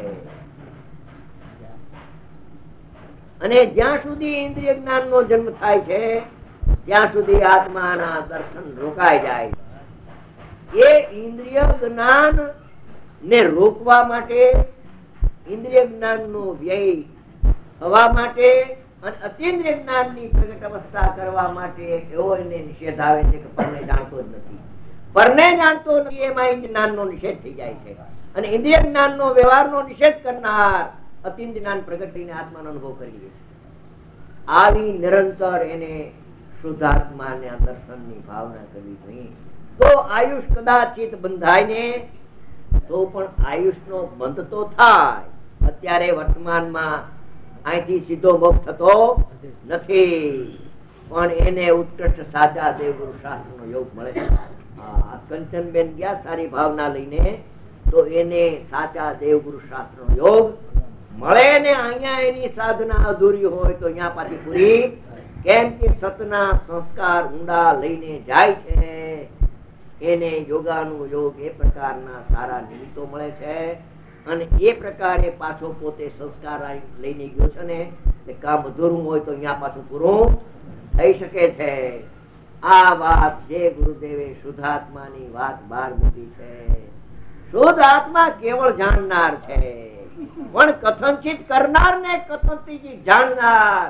અને જ્યાં સુધી ઇન્દ્રિય જ્ઞાન નો જન્મ થાય છે ત્યાં સુધી આત્માના દર્શન રોકાઈ જાય. એ ઇન્દ્રિય જ્ઞાન ને રોકવા માટે, ઇન્દ્રિય જ્ઞાન નો વ્યય થવા માટે અને અતિન્દ્રિય જ્ઞાન ની પ્રગટ અવસ્થા કરવા માટે એવો એને નિષેધ આવે છે કે પરને જાણતો જ નથી. પરને જાણતો નથી એમાં જ્ઞાન નો નિષેધ થઈ જાય છે. અને ઇન્દ્રિય જ્ઞાન નો વ્યવહાર નો નિષેધ કરનાર અતિન્દ્રિય જ્ઞાન પ્રગટ થઈને આત્માનો અનુભવ કરીએ. આવી નિરંતર એને શુદ્ધાત્માને દર્શનની ભાવના કરવી જોઈએ. તો આયુષ કદાચિત બંધાય ને તો પણ આયુષ નો બંધ તો થાય. અત્યારે વર્તમાનમાં અહીંથી સીધો મોક્ષ થતો નથી, પણ એને ઉત્કૃષ્ટ સાચા દેવગુરુ શાસ્ત્ર નો યોગ મળે. કંચનબેન ગયા સારી ભાવના લઈને તો એને સાચા દેવગુરુ શાસ્ત્ર નો યોગ મળે ને અહીંયા એની સાધના અધૂરી હોય તો અહીંયા પાછી પૂરી. કેમ કે સતના સંસ્કાર ઊંડા લઈને જાય છે. એને યોગાનું યોગ એ પ્રકારના સારા નિમિત્તો મળે છે અને એ પ્રકારે પાછો પોતે સંસ્કાર લઈને ગયો છે ને કામ અધૂરું હોય તો અહીંયા પાછું પૂરું થઈ શકે છે. આ વાત જે ગુરુદેવે શુદ્ધાત્માની વાત બહાર મૂકી છે. શુદ્ધ આત્મા કેવળ જાણનાર છે, પણ કથનચિત કરનાર ને કથનચિત જાણનાર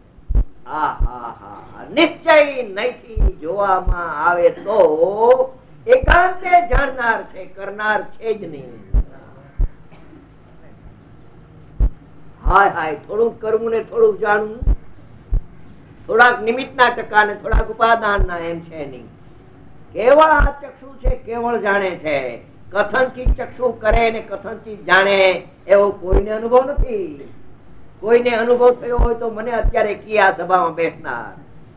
નિશ્ચય નહીંથી જોવામાં આવે તો એકાંતે જાણનાર છે, કરનાર છે જ નહીં. હાય હાય થોડુંક કરવું ને થોડુંક જાણવું, થોડાક નિમિત્તના ટકા ને થોડાક ઉપાદાનના એમ છે નહીં. કેવળ આ ચક્ષુ છે, કેવળ જાણે છે. કથનથી ચક્ષુ કરે ને કથનથી જાણે એવો કોઈને અનુભવ નથી. કોઈને અનુભવ થયો હોય તો મને અત્યારે કી આ સભામાં બેસનાર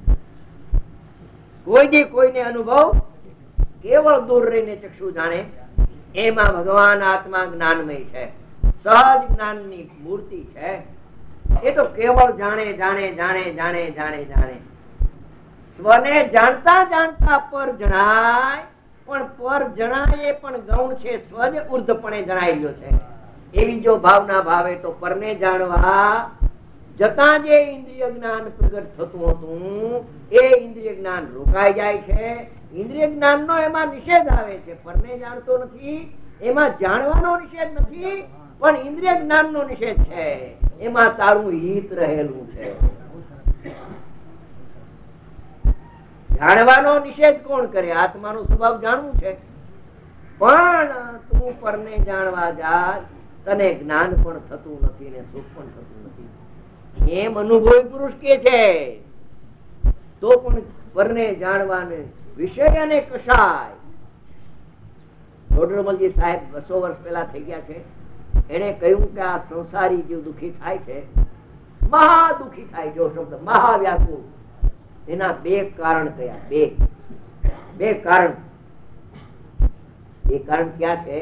કોઈને અનુભવ કેવળ દૂર રહીને ચક્ષુ જાણે. એમાં ભગવાન આત્મા જ્ઞાનમય છે, સહજ જ્ઞાનની મૂર્તિ છે. એ તો કેવળ જાણે જાણે જાણે જાણે જાણે જાણે સ્વને જાણતા જાણતા પર જણાય, પણ પર જણાય પણ ગૌણ છે, સ્વ જ ઉર્ધપણે જણાયેલો છે. એવી જો ભાવના ભાવે તો પરને જાણવા જતા જે ઇન્દ્રિય જ્ઞાન પ્રગટ થતું હતું એ ઇન્દ્રિય જ્ઞાન રોકાઈ જાય છે. ઇન્દ્રિય જ્ઞાન નો એમાં નિષેધ આવે છે. પરને જાણતો નથી એમાં જાણવાનો નિષેધ નથી, પણ ઇન્દ્રિય જ્ઞાન નો નિષેધ છે. એમાં તારું હિત રહેલું છે. જાણવાનો નિષેધ કોણ કરે? આત્માનો સ્વભાવ જાણવું છે, પણ તું પરને જાણવા જા તને જ્ઞાન પણ થતું નથી ને સુખ પણ થતું નથી એમ અનુભવી પુરુષ કે છે. તો પણ પરને જાણવાને વિષય અને કશાય. ડોડરમલજી સાહેબ 200 વર્ષ પહેલા થઈ ગયા છે. એને કહ્યું કે આ સંસારી જીવ દુખી થાય છે, મહા દુખી થાય. જો શબ્દ મહાવ્યાકુળ, એના 2 કારણ કયા? બે કારણ. એ કારણ ક્યાં છે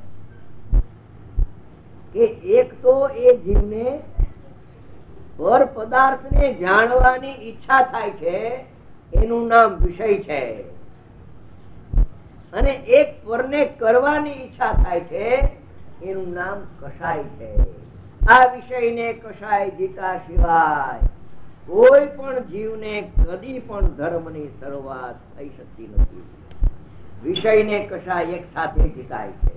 કે એક તો એ જીવને પર પદાર્થને જાણવાની ઈચ્છા થાય છે, એનું નામ વિષય છે. અને એક પરને કરવાની ઈચ્છા થાય છે, એનું નામ કષાય છે. આ વિષયને કષાય જીતા સિવાય કોઈ પણ જીવને કદી પણ ધર્મની શરૂઆત થઈ શકતી નથી. વિષયને કષાય એક સાથે જીતાય છે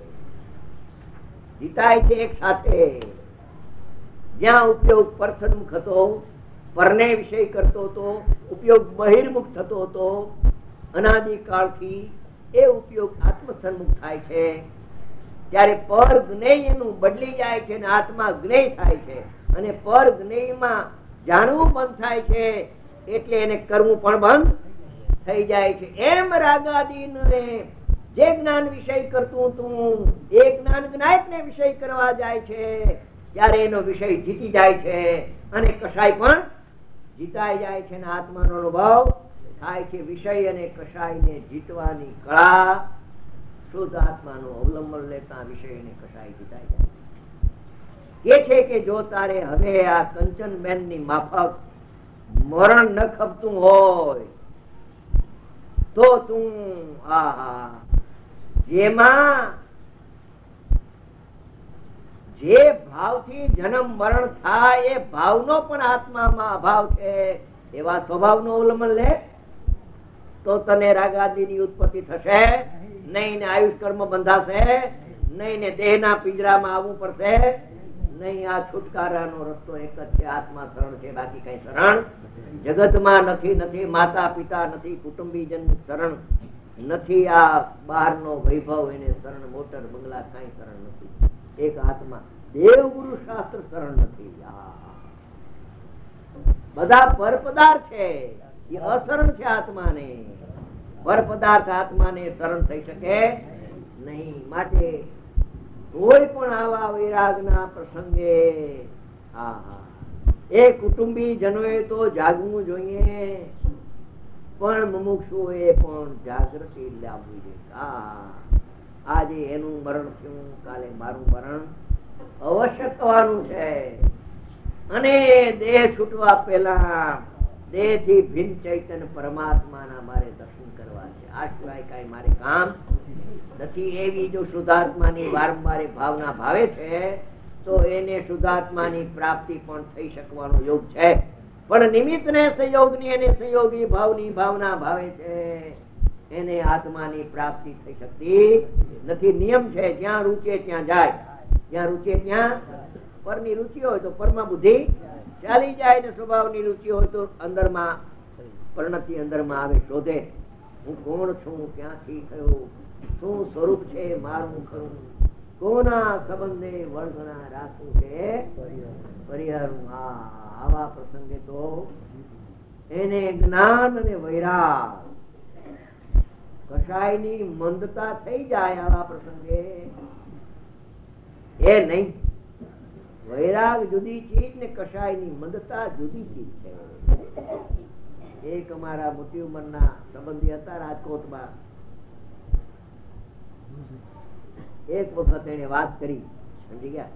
એક સાથે. જ્યાં ઉપયોગ પરસન્મુખ હતો, પરને વિષય કરતો હતો, ઉપયોગ બહિર્મુખ થતો હતો, અનાદિકાળથી એ ઉપયોગ આત્મસન્મુખ થાય છે. ત્યારે પર જ્ઞેય એનું બદલી જાય છે અને આત્મા જ્ઞેય થાય છે. અને પર જ્ઞેયમાં જાણવું બંધ થાય છે, એટલે એને કરવું પણ બંધ થઈ જાય છે. એમ રાગાદીને જે જ્ઞાન વિષય કરતું હતું એ જ્ઞાન જ્ઞાયક ને વિષય કરવા જાય છે, ત્યારે એનો વિષય જીતી જાય છે અને કષાય પણ જીતાઈ જાય છે. અને આત્માનો અનુભવ થાય છે. વિષય અને કષાય ને જીતવાની કળા શુદ્ધ આત્માનું અવલંબન લેતા વિષય અને કષાય જીતાઈ જાય છે કે જો તારે હવે આ કંચનબેન ની માફક મરણ ન ખપતું હોય તો તું જેમાં જે ભાવથી જન્મ મરણ થાય એ ભાવનો પણ આત્મામાં અભાવ છે, એવા સ્વભાવનું અવલંબન લે તો તને રાગાદીની ઉત્પત્તિ થશે નહીં ને આયુષ કર્મ બંધાશે નહીં ને દેહના પિંજરામાં આવવું પડશે નહીં. આ છુટકારાનો રસ્તો એક જ છે, આત્મા શરણ છે. બાકી કઈ શરણ જગતમાં નથી. માતા પિતા નથી, કુટુંબીજન શરણ નથી, આ બહારનો વૈભવ એને શરણ, મોટર બંગલા કઈ શરણ નથી. એક આત્મા દેવ ગુરુ શાસ્ત્ર શરણ નથી. બધા પર પદાર્થ છે એ અશરણ છે. આત્માને પર પદાર્થ આત્માને શરણ થઈ શકે નહીં. માટે કોઈ પણ આવા વૈરાગના પ્રસંગે એ કુટુંબી જનોએ તો જાગવું જોઈએ, પણ મુમુક્ષુએ પણ જાગૃતિ લાવવી જોઈએ. આજે એનું મરણ થયું, કાલે મારું મરણ અવશ્ય થવાનું છે. અને દેહ છૂટવા પહેલા દેહ થી ભિન્ન ચૈતન્ય પરમાત્માના મારે દર્શન કરવા છે. આ સિવાય કઈ મારે કામ નથી. એવી જો શુદ્ધાત્માની વારંવાર ભાવના ભાવે છે તો એને શુદ્ધાત્માની પ્રાપ્તિ પણ થઈ શકવાનો યોગ છે. પણ નિમિત્ત ને સંયોગની અને સંયોગી ભાવની ભાવના ભાવે છે એને આત્માની પ્રાપ્તિ થઈ શકતી નથી. નિયમ છે જ્યાં રૂચે ત્યાં જાય, જ્યાં રૂચે ત્યાં. પરની રુચિ હોય તો પરમાં બુદ્ધિ ચાલી જાય, ને સ્વભાવની રુચિ હોય તો અંદરમાં પરણતી અંદરમાં આવે, શોધે હું કોણ છું, ક્યાંથી થયો, શું સ્વરૂપ છે મારું ખરું, કોના સંબંધે વર્ગના રાખવું છે પરિહારું. આવા પ્રસંગે તો એને જ્ઞાન અને વૈરાગ કષાયની મંદતા થઈ જાય. આવા પ્રસંગે એ નહીં. વૈરાગ જુદી ચીજ ને કષાયની મંદતા જુદી ચીજ છે. એક અમારા મોટી ઉંમરના સંબંધી હતા રાજકોટમાં. એક વખત એને વાત કરી, સમજી ગયા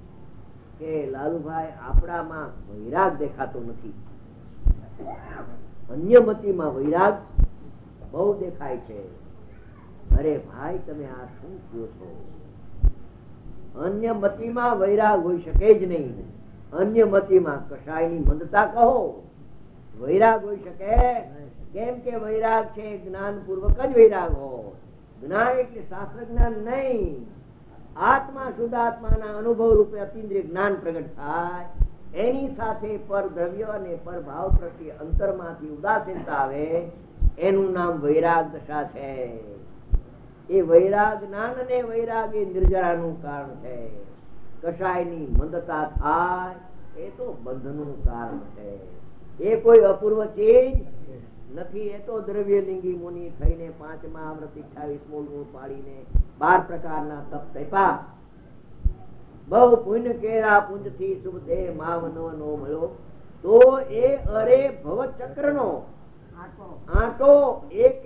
કે લાલુભાઈ આપણામાં વૈરાગ દેખાતો નથી. અન્યમતીમાં વૈરાગ બહુ દેખાય છે. અરે ભાઈ તમે આ શું કહો છો? અન્યમતીમાં વૈરાગ હોઈ શકે જ નહીં. અન્યમતીમાં કશાયની મંદતા કહો, વૈરાગ હોઈ શકે? કેમ કે વૈરાગ છે જ્ઞાન પૂર્વક જ વૈરાગ હોય. જ્ઞાન એટલે શાસ્ત્ર જ્ઞાન નહીં. આત્મા શુદ્ધાત્માના અનુભવ રૂપે અતિન્દ્રિય જ્ઞાન પ્રગટ થાય, એની સાથે પર દ્રવ્ય અને પર ભાવ પ્રત્યે અંતરમાંથી ઉદાસીનતા આવે, એનું નામ વૈરાગ દશા છે. એ વૈરાગ જ્ઞાન અને વૈરાગ એ નિર્જરાનું કારણ છે. કશાયની મંદતા થાય એ તો બંધનું કારણ છે. એ કોઈ અપૂર્વ ચીજ નથી. એ તો દ્રવ્યલિંગી મુનિ થઈને 5મા અમૃત 28 મૂળ પાડીને 12 પ્રકારના તપ તપ્યા. બહુ પુણ્ય કેરા પુંજ થી શુભ દેહ માવનો નો મળ્યો તો એ અરે ભવ ચક્ર નો આંટો એક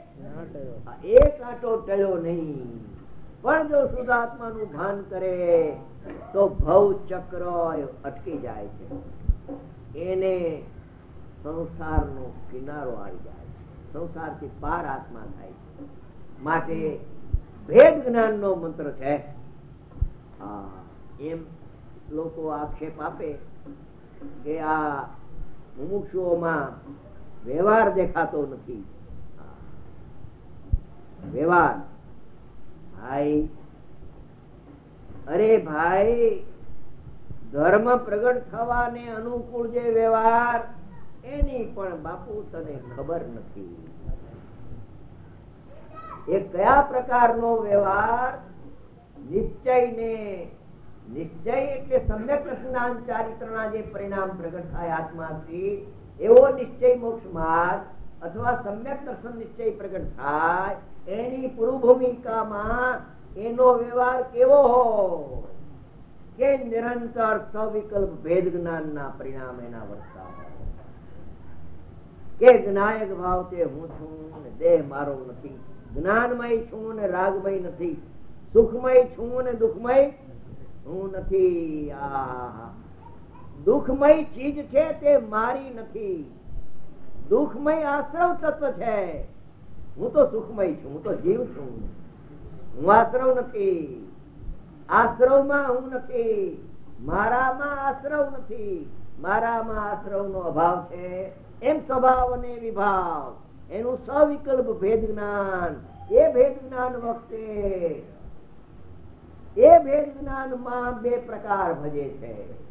આંટો ટળ્યો નહીં. પણ જો શુદ્ધાત્મા નું ભાન કરે તો ભવ ચક્ર અટકી જાય છે. એને સંસારનો કિનારો આવી જાય, સંસારથી પાર આત્મા થાય છે. માટે ભેદ જ્ઞાન નો મંત્ર છે. એમ લોકો આક્ષેપ આપે કે આ મુમુક્ષુઓમાં વ્યવહાર દેખાતો નથી. વ્યવહાર ભાઈ, અરે ભાઈ, ધર્મ પ્રગટ થવાને અનુકૂળ જે વ્યવહાર એની પણ બાપુ તને ખબર નથી. એ કયા પ્રકારનો વ્યવહાર? નિશ્ચય એટલે સમ્યક જ્ઞાન ચારિત્રના જે પરિણામ પ્રગટ થાય આત્માથી, એવો નિશ્ચય મોક્ષ માર્ગ અથવા સમ્યક દર્શન નિશ્ચય પ્રગટ થાય, એની પૂર્વ ભૂમિકામાં એનો વ્યવહાર કેવો હોય કે નિરંતર સવિકલ્પ ભેદ જ્ઞાનના પરિણામ એના વર્તા હોય. કે જ્ઞાયક ભાવ તે હું છું ને દેહ મારો નથી, જ્ઞાનમય છું ને રાગમય નથી, સુખમય છું ને દુઃખમય હું નથી. દુઃખમય ચીજ છે તે મારી નથી. દુઃખમય આશ્રવ તત્વ છે. હું તો સુખમય છું, હું તો જીવ છું, હું આશ્રવ નથી. આશ્રવમાં હું નથી, મારામાં આશ્રવ નથી. મારામાં આશ્રવ નો અભાવ છે. એમ સ્વભાવ અને વિભાવ એનું સવિકલ્પ ભેદ જ્ઞાન. એ ભેદ જ્ઞાન વખતે એ ભેદ જ્ઞાનમાં બે પ્રકાર ભજે છે.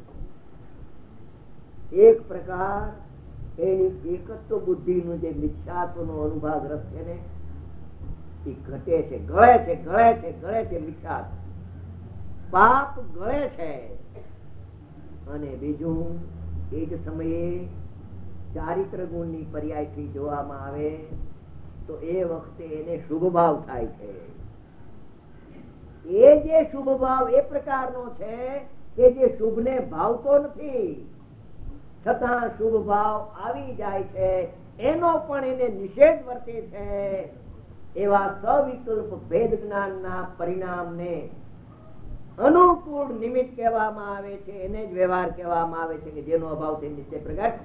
એક પ્રકાર એની એકત્વ બુદ્ધિ નું જે મિથ્યાત્વ નો અનુભાગ રસ છે ને, એ ઘટે છે, ગળે છે, ગળે છે, ગળે છે. મિથ્યાત્વ પાપ ગળે છે. અને બીજું એ જ સમયે ચારિત્ર ગુણ ની પર્યાય થી જોવામાં આવે તો એ વખતે એને શુભ ભાવ થાય છે. એ જે શુભ ભાવ એ પ્રકારનો છે કે જે શુભ ને ભાવતો નથી, છતાં શુભ ભાવ આવી જાય છે. એનો પણ એને નિષેધ વર્તે છે. એવા સવિકલ્પ ભેદ જ્ઞાનના પરિણામને અનુકૂળ નિમિત્ત કહેવામાં આવે છે. એને જ વ્યવહાર કહેવામાં આવે છે કે જેનો અભાવ તે નિશ્ચય પ્રગટ.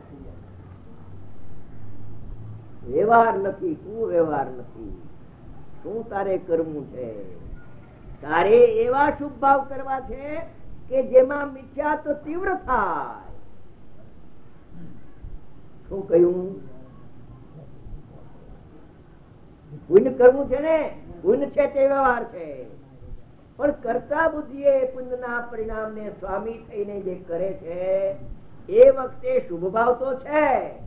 વ્યવહાર નથી, વ્યવહાર નથી. શું તારે કરવું છે? તારે એવા શુભ ભાવ કરવા છે કે જેમાં મિથ્યા તો તીવ્ર થાય. શું કહ્યું? પુણ્ય કરવું છે ને, પુણ્ય છે તે વ્યવહાર છે. પણ કરતા બુદ્ધિએ પુણ્યના પરિણામને સ્વામી થઈને જે કરે છે એ વખતે શુભ ભાવ તો છે,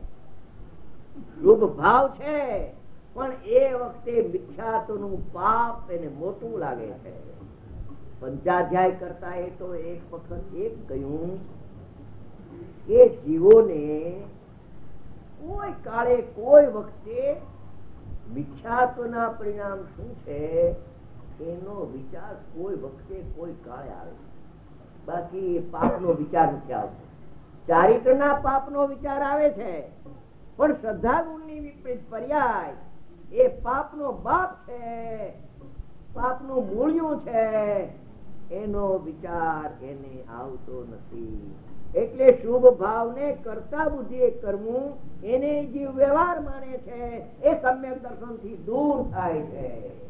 શુભ ભાવ છે, પણ એ વખતે મિથ્યાત્વનું પાપ એને મોટું લાગે છે. પંચાધ્યાય કરતા એ તો એક વખત એક કહ્યું કે જીવોને કોઈ કાળે કોઈ વખતે મિથ્યાત્વના પરિણામ શું છે એનો વિચાર કોઈ વખતે કોઈ કાળે આવે, બાકી પાપનો વિચાર નથી આવતો. ચારિત્રના પાપનો વિચાર આવે છે, પણ શ્રદ્ધા ગુણની વિપરીત પર્યાય એ પાપનો બાપ છે, પાપનું મૂળિયું છે, એનો વિચાર એને આવતો નથી. એટલે શુભ ભાવને કરતા બુદ્ધિએ કરવું, એને જીવ વ્યવહાર માને છે, એ સમ્યક દર્શન થી દૂર થાય છે.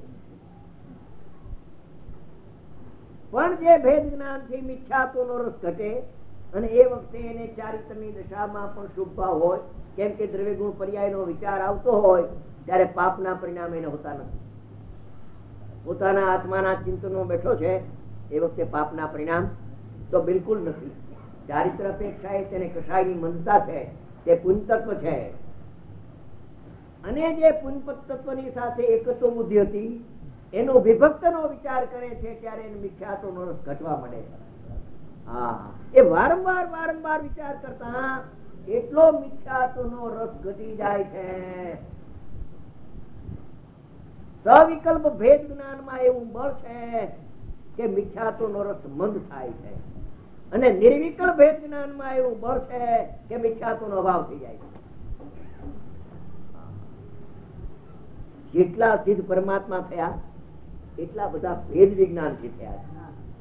પણ જે ભેદ જ્ઞાન થી મિથ્યાત્વનો રસ ઘટે અને એ વખતે એને ચારિત્રની દશામાં પણ શુભ ભાવ હોય, કેમ કે દ્રવ્ય ગુણ પર્યાયનો વિચાર આવતો હોય, ત્યારે પાપના પરિણામ એને હોતા નથી. પોતાના આત્માના ચિંતનો બેઠો છે એ વખતે પાપના પરિણામ તો બિલકુલ નથી. ચારિત્ર અપેક્ષા એ તેને કશાયની મંદતા છે, તે પુણ્યતત્વ છે. અને જે પુણ્યતત્વની સાથે એકત્વ બુદ્ધિ હતી, એનો વિભક્તનો વિચાર કરે છે, ત્યારે એને મિથ્યાત્વનો રસ ઘટવા મળે છે. એ વારંવાર વિચાર કરતા એટલો મિથ્યાત્વનો રસ ઘટી જાય છે. સવિકલ્પ ભેદ જ્ઞાનમાં એવું બળ છે કે મિથ્યાત્વનો રસ મંદ થાય છે, અને નિર્વિકલ્પ ભેદ જ્ઞાનમાં એવું બળ છે કે મિથ્યાત્વનો અભાવ થઈ જાય છે. જેટલા સિદ્ધ પરમાત્મા થયા એટલા બધા ભેદ વિજ્ઞાન થી થયા છે.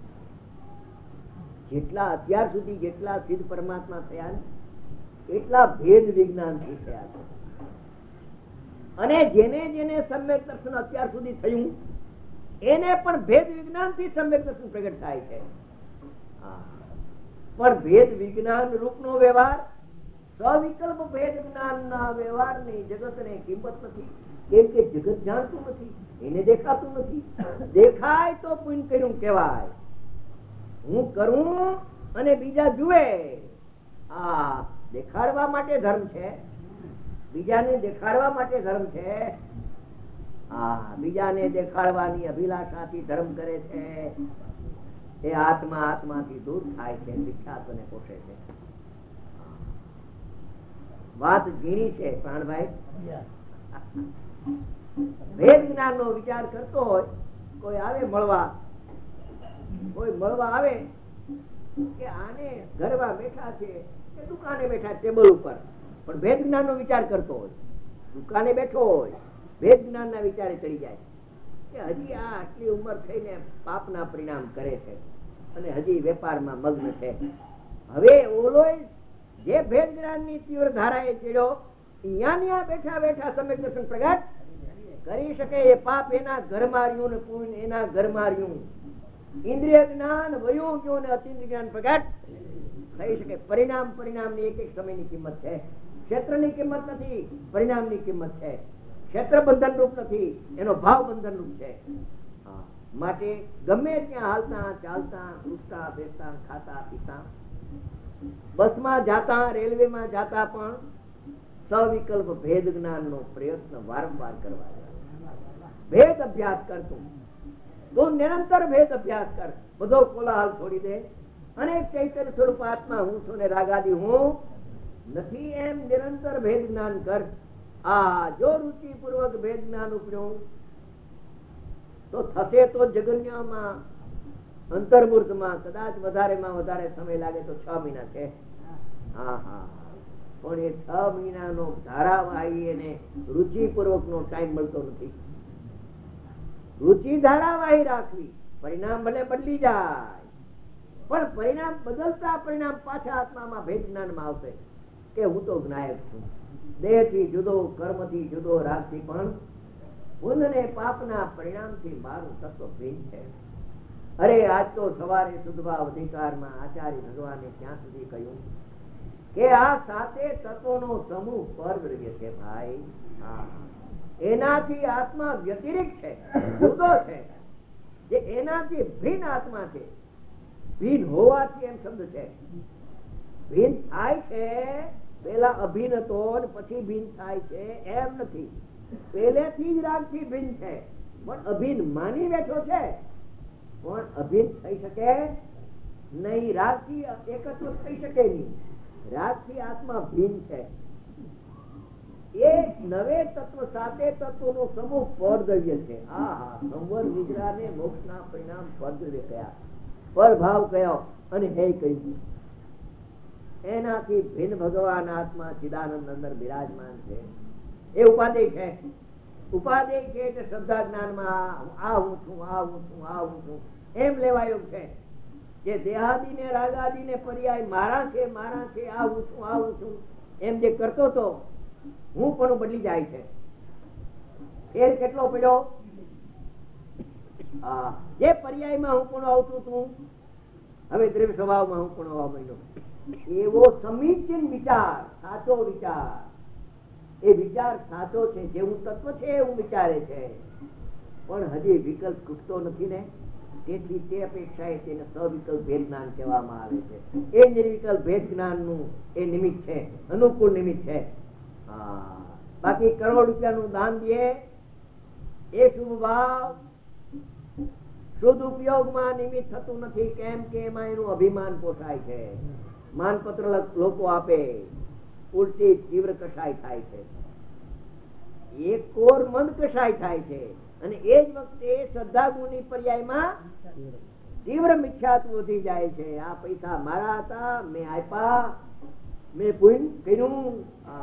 જેટલા અત્યાર સુધી જેટલા સિદ્ધ પરમાત્મા થયા એટલા ભેદ વિજ્ઞાન થી થયા છે. અને જેને જેને સમ્યક દર્શન અત્યાર સુધી થયું એને પણ ભેદ વિજ્ઞાન થી સમ્યક દર્શન પ્રગટ થાય છે. પણ ભેદ વિજ્ઞાન રૂપ નો વ્યવહાર, સવિકલ્પ ભેદ જ્ઞાન ના વ્યવહાર ની જગત ને કિંમત નથી, કેમ કે જગત જાણતું નથી, એને દેખાતું નથી. દેખાય તો પુણ્ય કર્યું કહેવાય. હું કરું અને બીજા જુએ, આ દેખાડવા માટે ધર્મ છે, બીજાને દેખાડવા માટે ધર્મ છે. બીજાને દેખાડવાની અભિલાષાથી ધર્મ કરે છે, એ આત્મા આત્માથી દૂર થાય છે, મિથ્યાત્વને પોષે છે. વાત ઝીણી છે પ્રાણભાઈ. ભેદ જ્ઞાન નો વિચાર કરતો હોય, કોઈ આવે મળવા આવે કે આને ઘરમાં બેઠા છે કે દુકાને બેઠા ટેબલ ઉપર, પણ ભેદ જ્ઞાન નો વિચાર કરતો હોય, દુકાને બેઠો હોય, ભેદ જ્ઞાન ના વિચારે ચડી જાય કે હજી આ આટલી ઉંમર થઈને પાપના પરિણામ કરે છે અને હજી વેપારમાં મગ્ન છે. હવે ઓલો જે ભેદ જ્ઞાન ની તીવ્ર ધારા એ ચડ્યો, અહીંયા બેઠા બેઠા સમ્યક દર્શન પ્રગટ કરી શકે. એ પાપ એના ઘરમાં રહ્યું ને પુણ્ય એના ઘરમાં રહ્યું. ઇન્દ્રિય જ્ઞાન વયું ગયું ને અતિન્દ્રિય જ્ઞાન પ્રગટ થઈ શકે. પરિણામ ની એક સમયની કિંમત છે. ક્ષેત્રની કિંમત નથી, પરિણામની કિંમત છે. ક્ષેત્ર બંધન રૂપ નથી, એનો ભાવ બંધન રૂપ છે. માટે ગમે ત્યાં હાલતા ચાલતા, ઉઠતા બેસતા, ખાતા પીતા, બસમાં જાતા, રેલવેમાં જાતા પણ સવિકલ્પ ભેદ જ્ઞાન નો પ્રયત્ન વારંવાર કરવા. ભેદ અભ્યાસ કરતું તો નિરંતર ભેદ અભ્યાસ કર. બધો કોલાહલ છોડી દે અને ચૈતન્ય સ્વરૂપ આત્મા હું છું ને રાગાદી હું નથી, એમ નિરંતર ભેદ જ્ઞાન કર. જો રુચિ પૂર્વક ભેદ જ્ઞાન ઉપર્યું તો થશે તો જગન્યમાં અંતર્મૂર્તમાં કદાચ વધારે સમય લાગે તો 6 મહિના છે. પણ એ 6 મહિનાનો ધારાવાહી અને રુચિ પૂર્વક નો ટાઈમ મળતો નથી. રુચિ ધારાવાહી રાખવી, પરિણામ ભલે બદલી જાય, પણ પરિણામ બદલતા પરિણામ પાછા આત્મામાં ભેદ જ્ઞાનમાં આવશે કે હું તો જ્ઞાયક છું. દેહ થી જુદો, કર્મ થી જુદો, રાગ થી પણ પુણ્ય ને પાપના પરિણામ થી મારું તત્વ ભિન્ન છે. અરે આજ તો સવારે શુદ્ધભાવ અધિકારમાં આચાર્ય ભગવાને ત્યાં સુધી કહ્યું કે આ 7 તત્વોનો સમૂહ પરદ્રવ્ય છે ભાઈ. એનાથી આત્મા વ્યતિરિક્ત છે, જુદો છે, જે એનાથી ભિન્ન આત્મા છે. ભિન્ન હોવાથી એમ શબ્દ છે. ભિન્ન થાય છે, પેલા અભિન્ન હતો પછી ભિન્ન થાય છે એમ નથી. પહેલેથી જ રાગથી ભિન્ન છે, પણ અભિન્ન માની બેઠો છે, પણ અભિન્ન થઈ શકે નહીં. રાગથી એકત્વ થઈ શકે નહીં. રાગથી આત્મા ભિન્ન છે. એ નવે તત્વ 7 તત્વોનો સમૂહ પરદ્રવ્ય છે. સંવર નિદ્રાને મોક્ષના પરિણામ પરદ્રવ્ય કયા, પરભાવ કયો અને હે કહ્યું. એનાથી ભિન્ન ભગવાન આત્મા ચિદાનંદ અંદર બિરાજમાન છે. એ ઉપાદેય છે. ઉપાદેય છે એટલે શ્રદ્ધા જ્ઞાનમાં આ હું છું એમ લેવાયું છે. જે દેહાદી ને રાગાદી ને પર્યાય મારા છે આવું છું એમ જે કરતો હતો, હું પણ બદલી જાય છે. ફેર કેટલો પડ્યો? જે પર્યાયમાં હું પણ આવતું હતું, હવે દ્રવ્ય સ્વભાવમાં હું પણ આવવા માંડ્યો. એવો સમીચીન વિચાર, સાચો વિચાર, એ વિચાર સાચો છે, જેવું તત્વ છે એવું વિચારે છે, પણ હજી વિકલ્પ તૂટતો નથી ને, તેથી તે અપેક્ષાએ તેને સવિકલ્પ ભેદ જ્ઞાન કહેવામાં આવે છે. એ નિર્વિકલ્પ ભેદ જ્ઞાન નું એ નિમિત્ત છે, અનુકૂળ નિમિત્ત છે. બાકી કરોડ રૂપિયાનું દાન દે એ શુભ ભાવ શુદ્ધ ઉપયોગમાં નિમિત્ત થતું નથી. કેમ કે એમાં એનું અભિમાન પોષાય છે. માનપત્ર લોકો આપે, ઉલટી તીવ્ર કસાય થાય છે, એક કોર મંદ કસાય થાય છે, અને એ જ વખતે શ્રદ્ધા ગુણની પર્યાયમાં તીવ્ર મિથ્યાત્વ વધી જાય છે. આ પૈસા મારા હતા, મેં આપ્યા, મેં પુણ્ય કર્યું.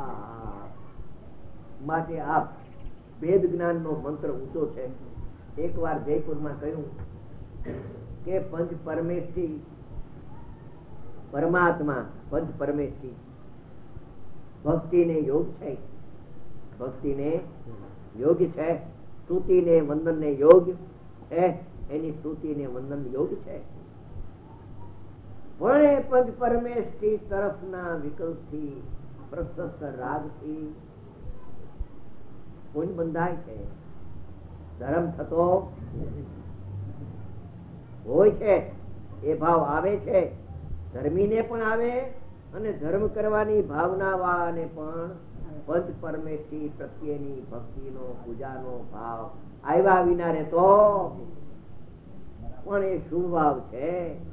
માટે આ ભેદ જ્ઞાન નો મંત્ર ઊંચો છે. એક વાર જયપુરમાં કહ્યું કે પંચ પરમેષ્ઠી પરમાત્મા, પંચ પરમેષ્ઠી ભક્તિ ને યોગ છે, ભક્તિ ને યોગ છે, સ્તુતિ ને વંદન ને યોગ છે, એની સ્તુતિ ને વંદન યોગ છે. પણ એ પંચ પરમેષ્ઠી તરફના વિકલ્પ થી, પ્રશસ્ત રાગ થી પુણ્ય બંધાય છે, ધર્મ થતો હોય છે. એ ભાવ આવે છે, ધર્મીને પણ આવે, અને ધર્મ કરવાની ભાવના વાળાને પણ પંચ પરમેષ્ઠી પ્રત્યેની ભક્તિનો, પૂજાનો ભાવ આવ્યા વિના રે તો પણ એ શુભ ભાવ છે.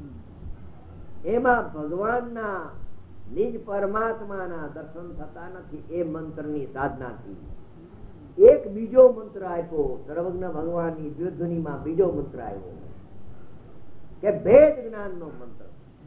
એમાં ભગવાનના નિજ પરમાત્માના દર્શન થતા નથી. એ મંત્રની સાધનાથી એક બીજો મંત્ર આપ્યો, સર્વજ્ઞ ભગવાનની દ્વ્યોધ્વનિમાં બીજો મંત્ર આવ્યો કે ભેદ જ્ઞાન નો મંત્ર.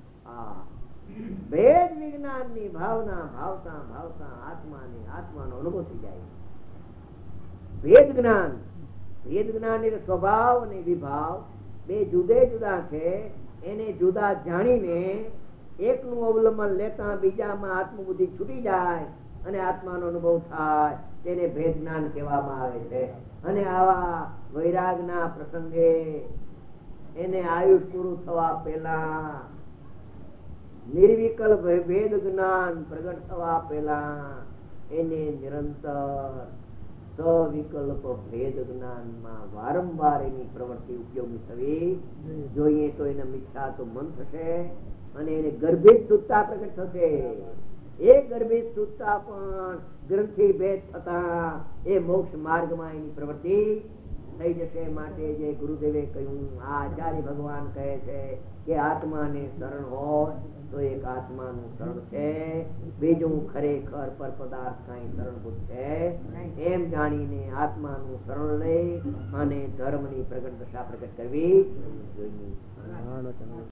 ભેદ વિજ્ઞાન ની ભાવના ભાવતા ભાવતા આત્માનો અનુભવ થઈ જાય. ભેદ જ્ઞાન એટલે સ્વભાવ અને વિભાવ બે જુદે જુદા છે. એને જુદા જાણીને એકનું અવલંબન લેતા બીજામાં આત્મબુદ્ધિ છૂટી જાય અને આત્માનો અનુભવ થાય, તેને ભેદ જ્ઞાન કહેવામાં આવે છે. અને આવા વૈરાગના પ્રસંગે એને આયુષ પૂરું થવા પહેલા, નિર્વિકલ્પ ભેદ જ્ઞાન પ્રગટ થવા પહેલા એને નિરંતર સવિકલ્પ ભેદ જ્ઞાનમાં વારંવાર એની પ્રવૃત્તિ ઉપયોગી થવી જોઈએ. તો એને મિથ્યા તો મન થશે, અને એને ગર્ભિત શુદ્ધતા પ્રગટ થશે. એ ગર્ભિત શુદ્ધતા પણ ગ્રંથિ ભેદ થતા એ મોક્ષ માર્ગમાં એની પ્રવૃત્તિ થઈ જશે. માટે જે ગુરુદેવે કહ્યું, આ આચાર્ય ભગવાન કહે છે કે આત્માને શરણ હોય તો એક આત્માનું શરણ છે, બીજું ખરેખર પર પદાર્થ કઈ શરણભૂત છે એમ જાણીને આત્માનું શરણ લઈ અને ધર્મની પ્રગટ દશા પ્રગટ કરવી જોઈએ.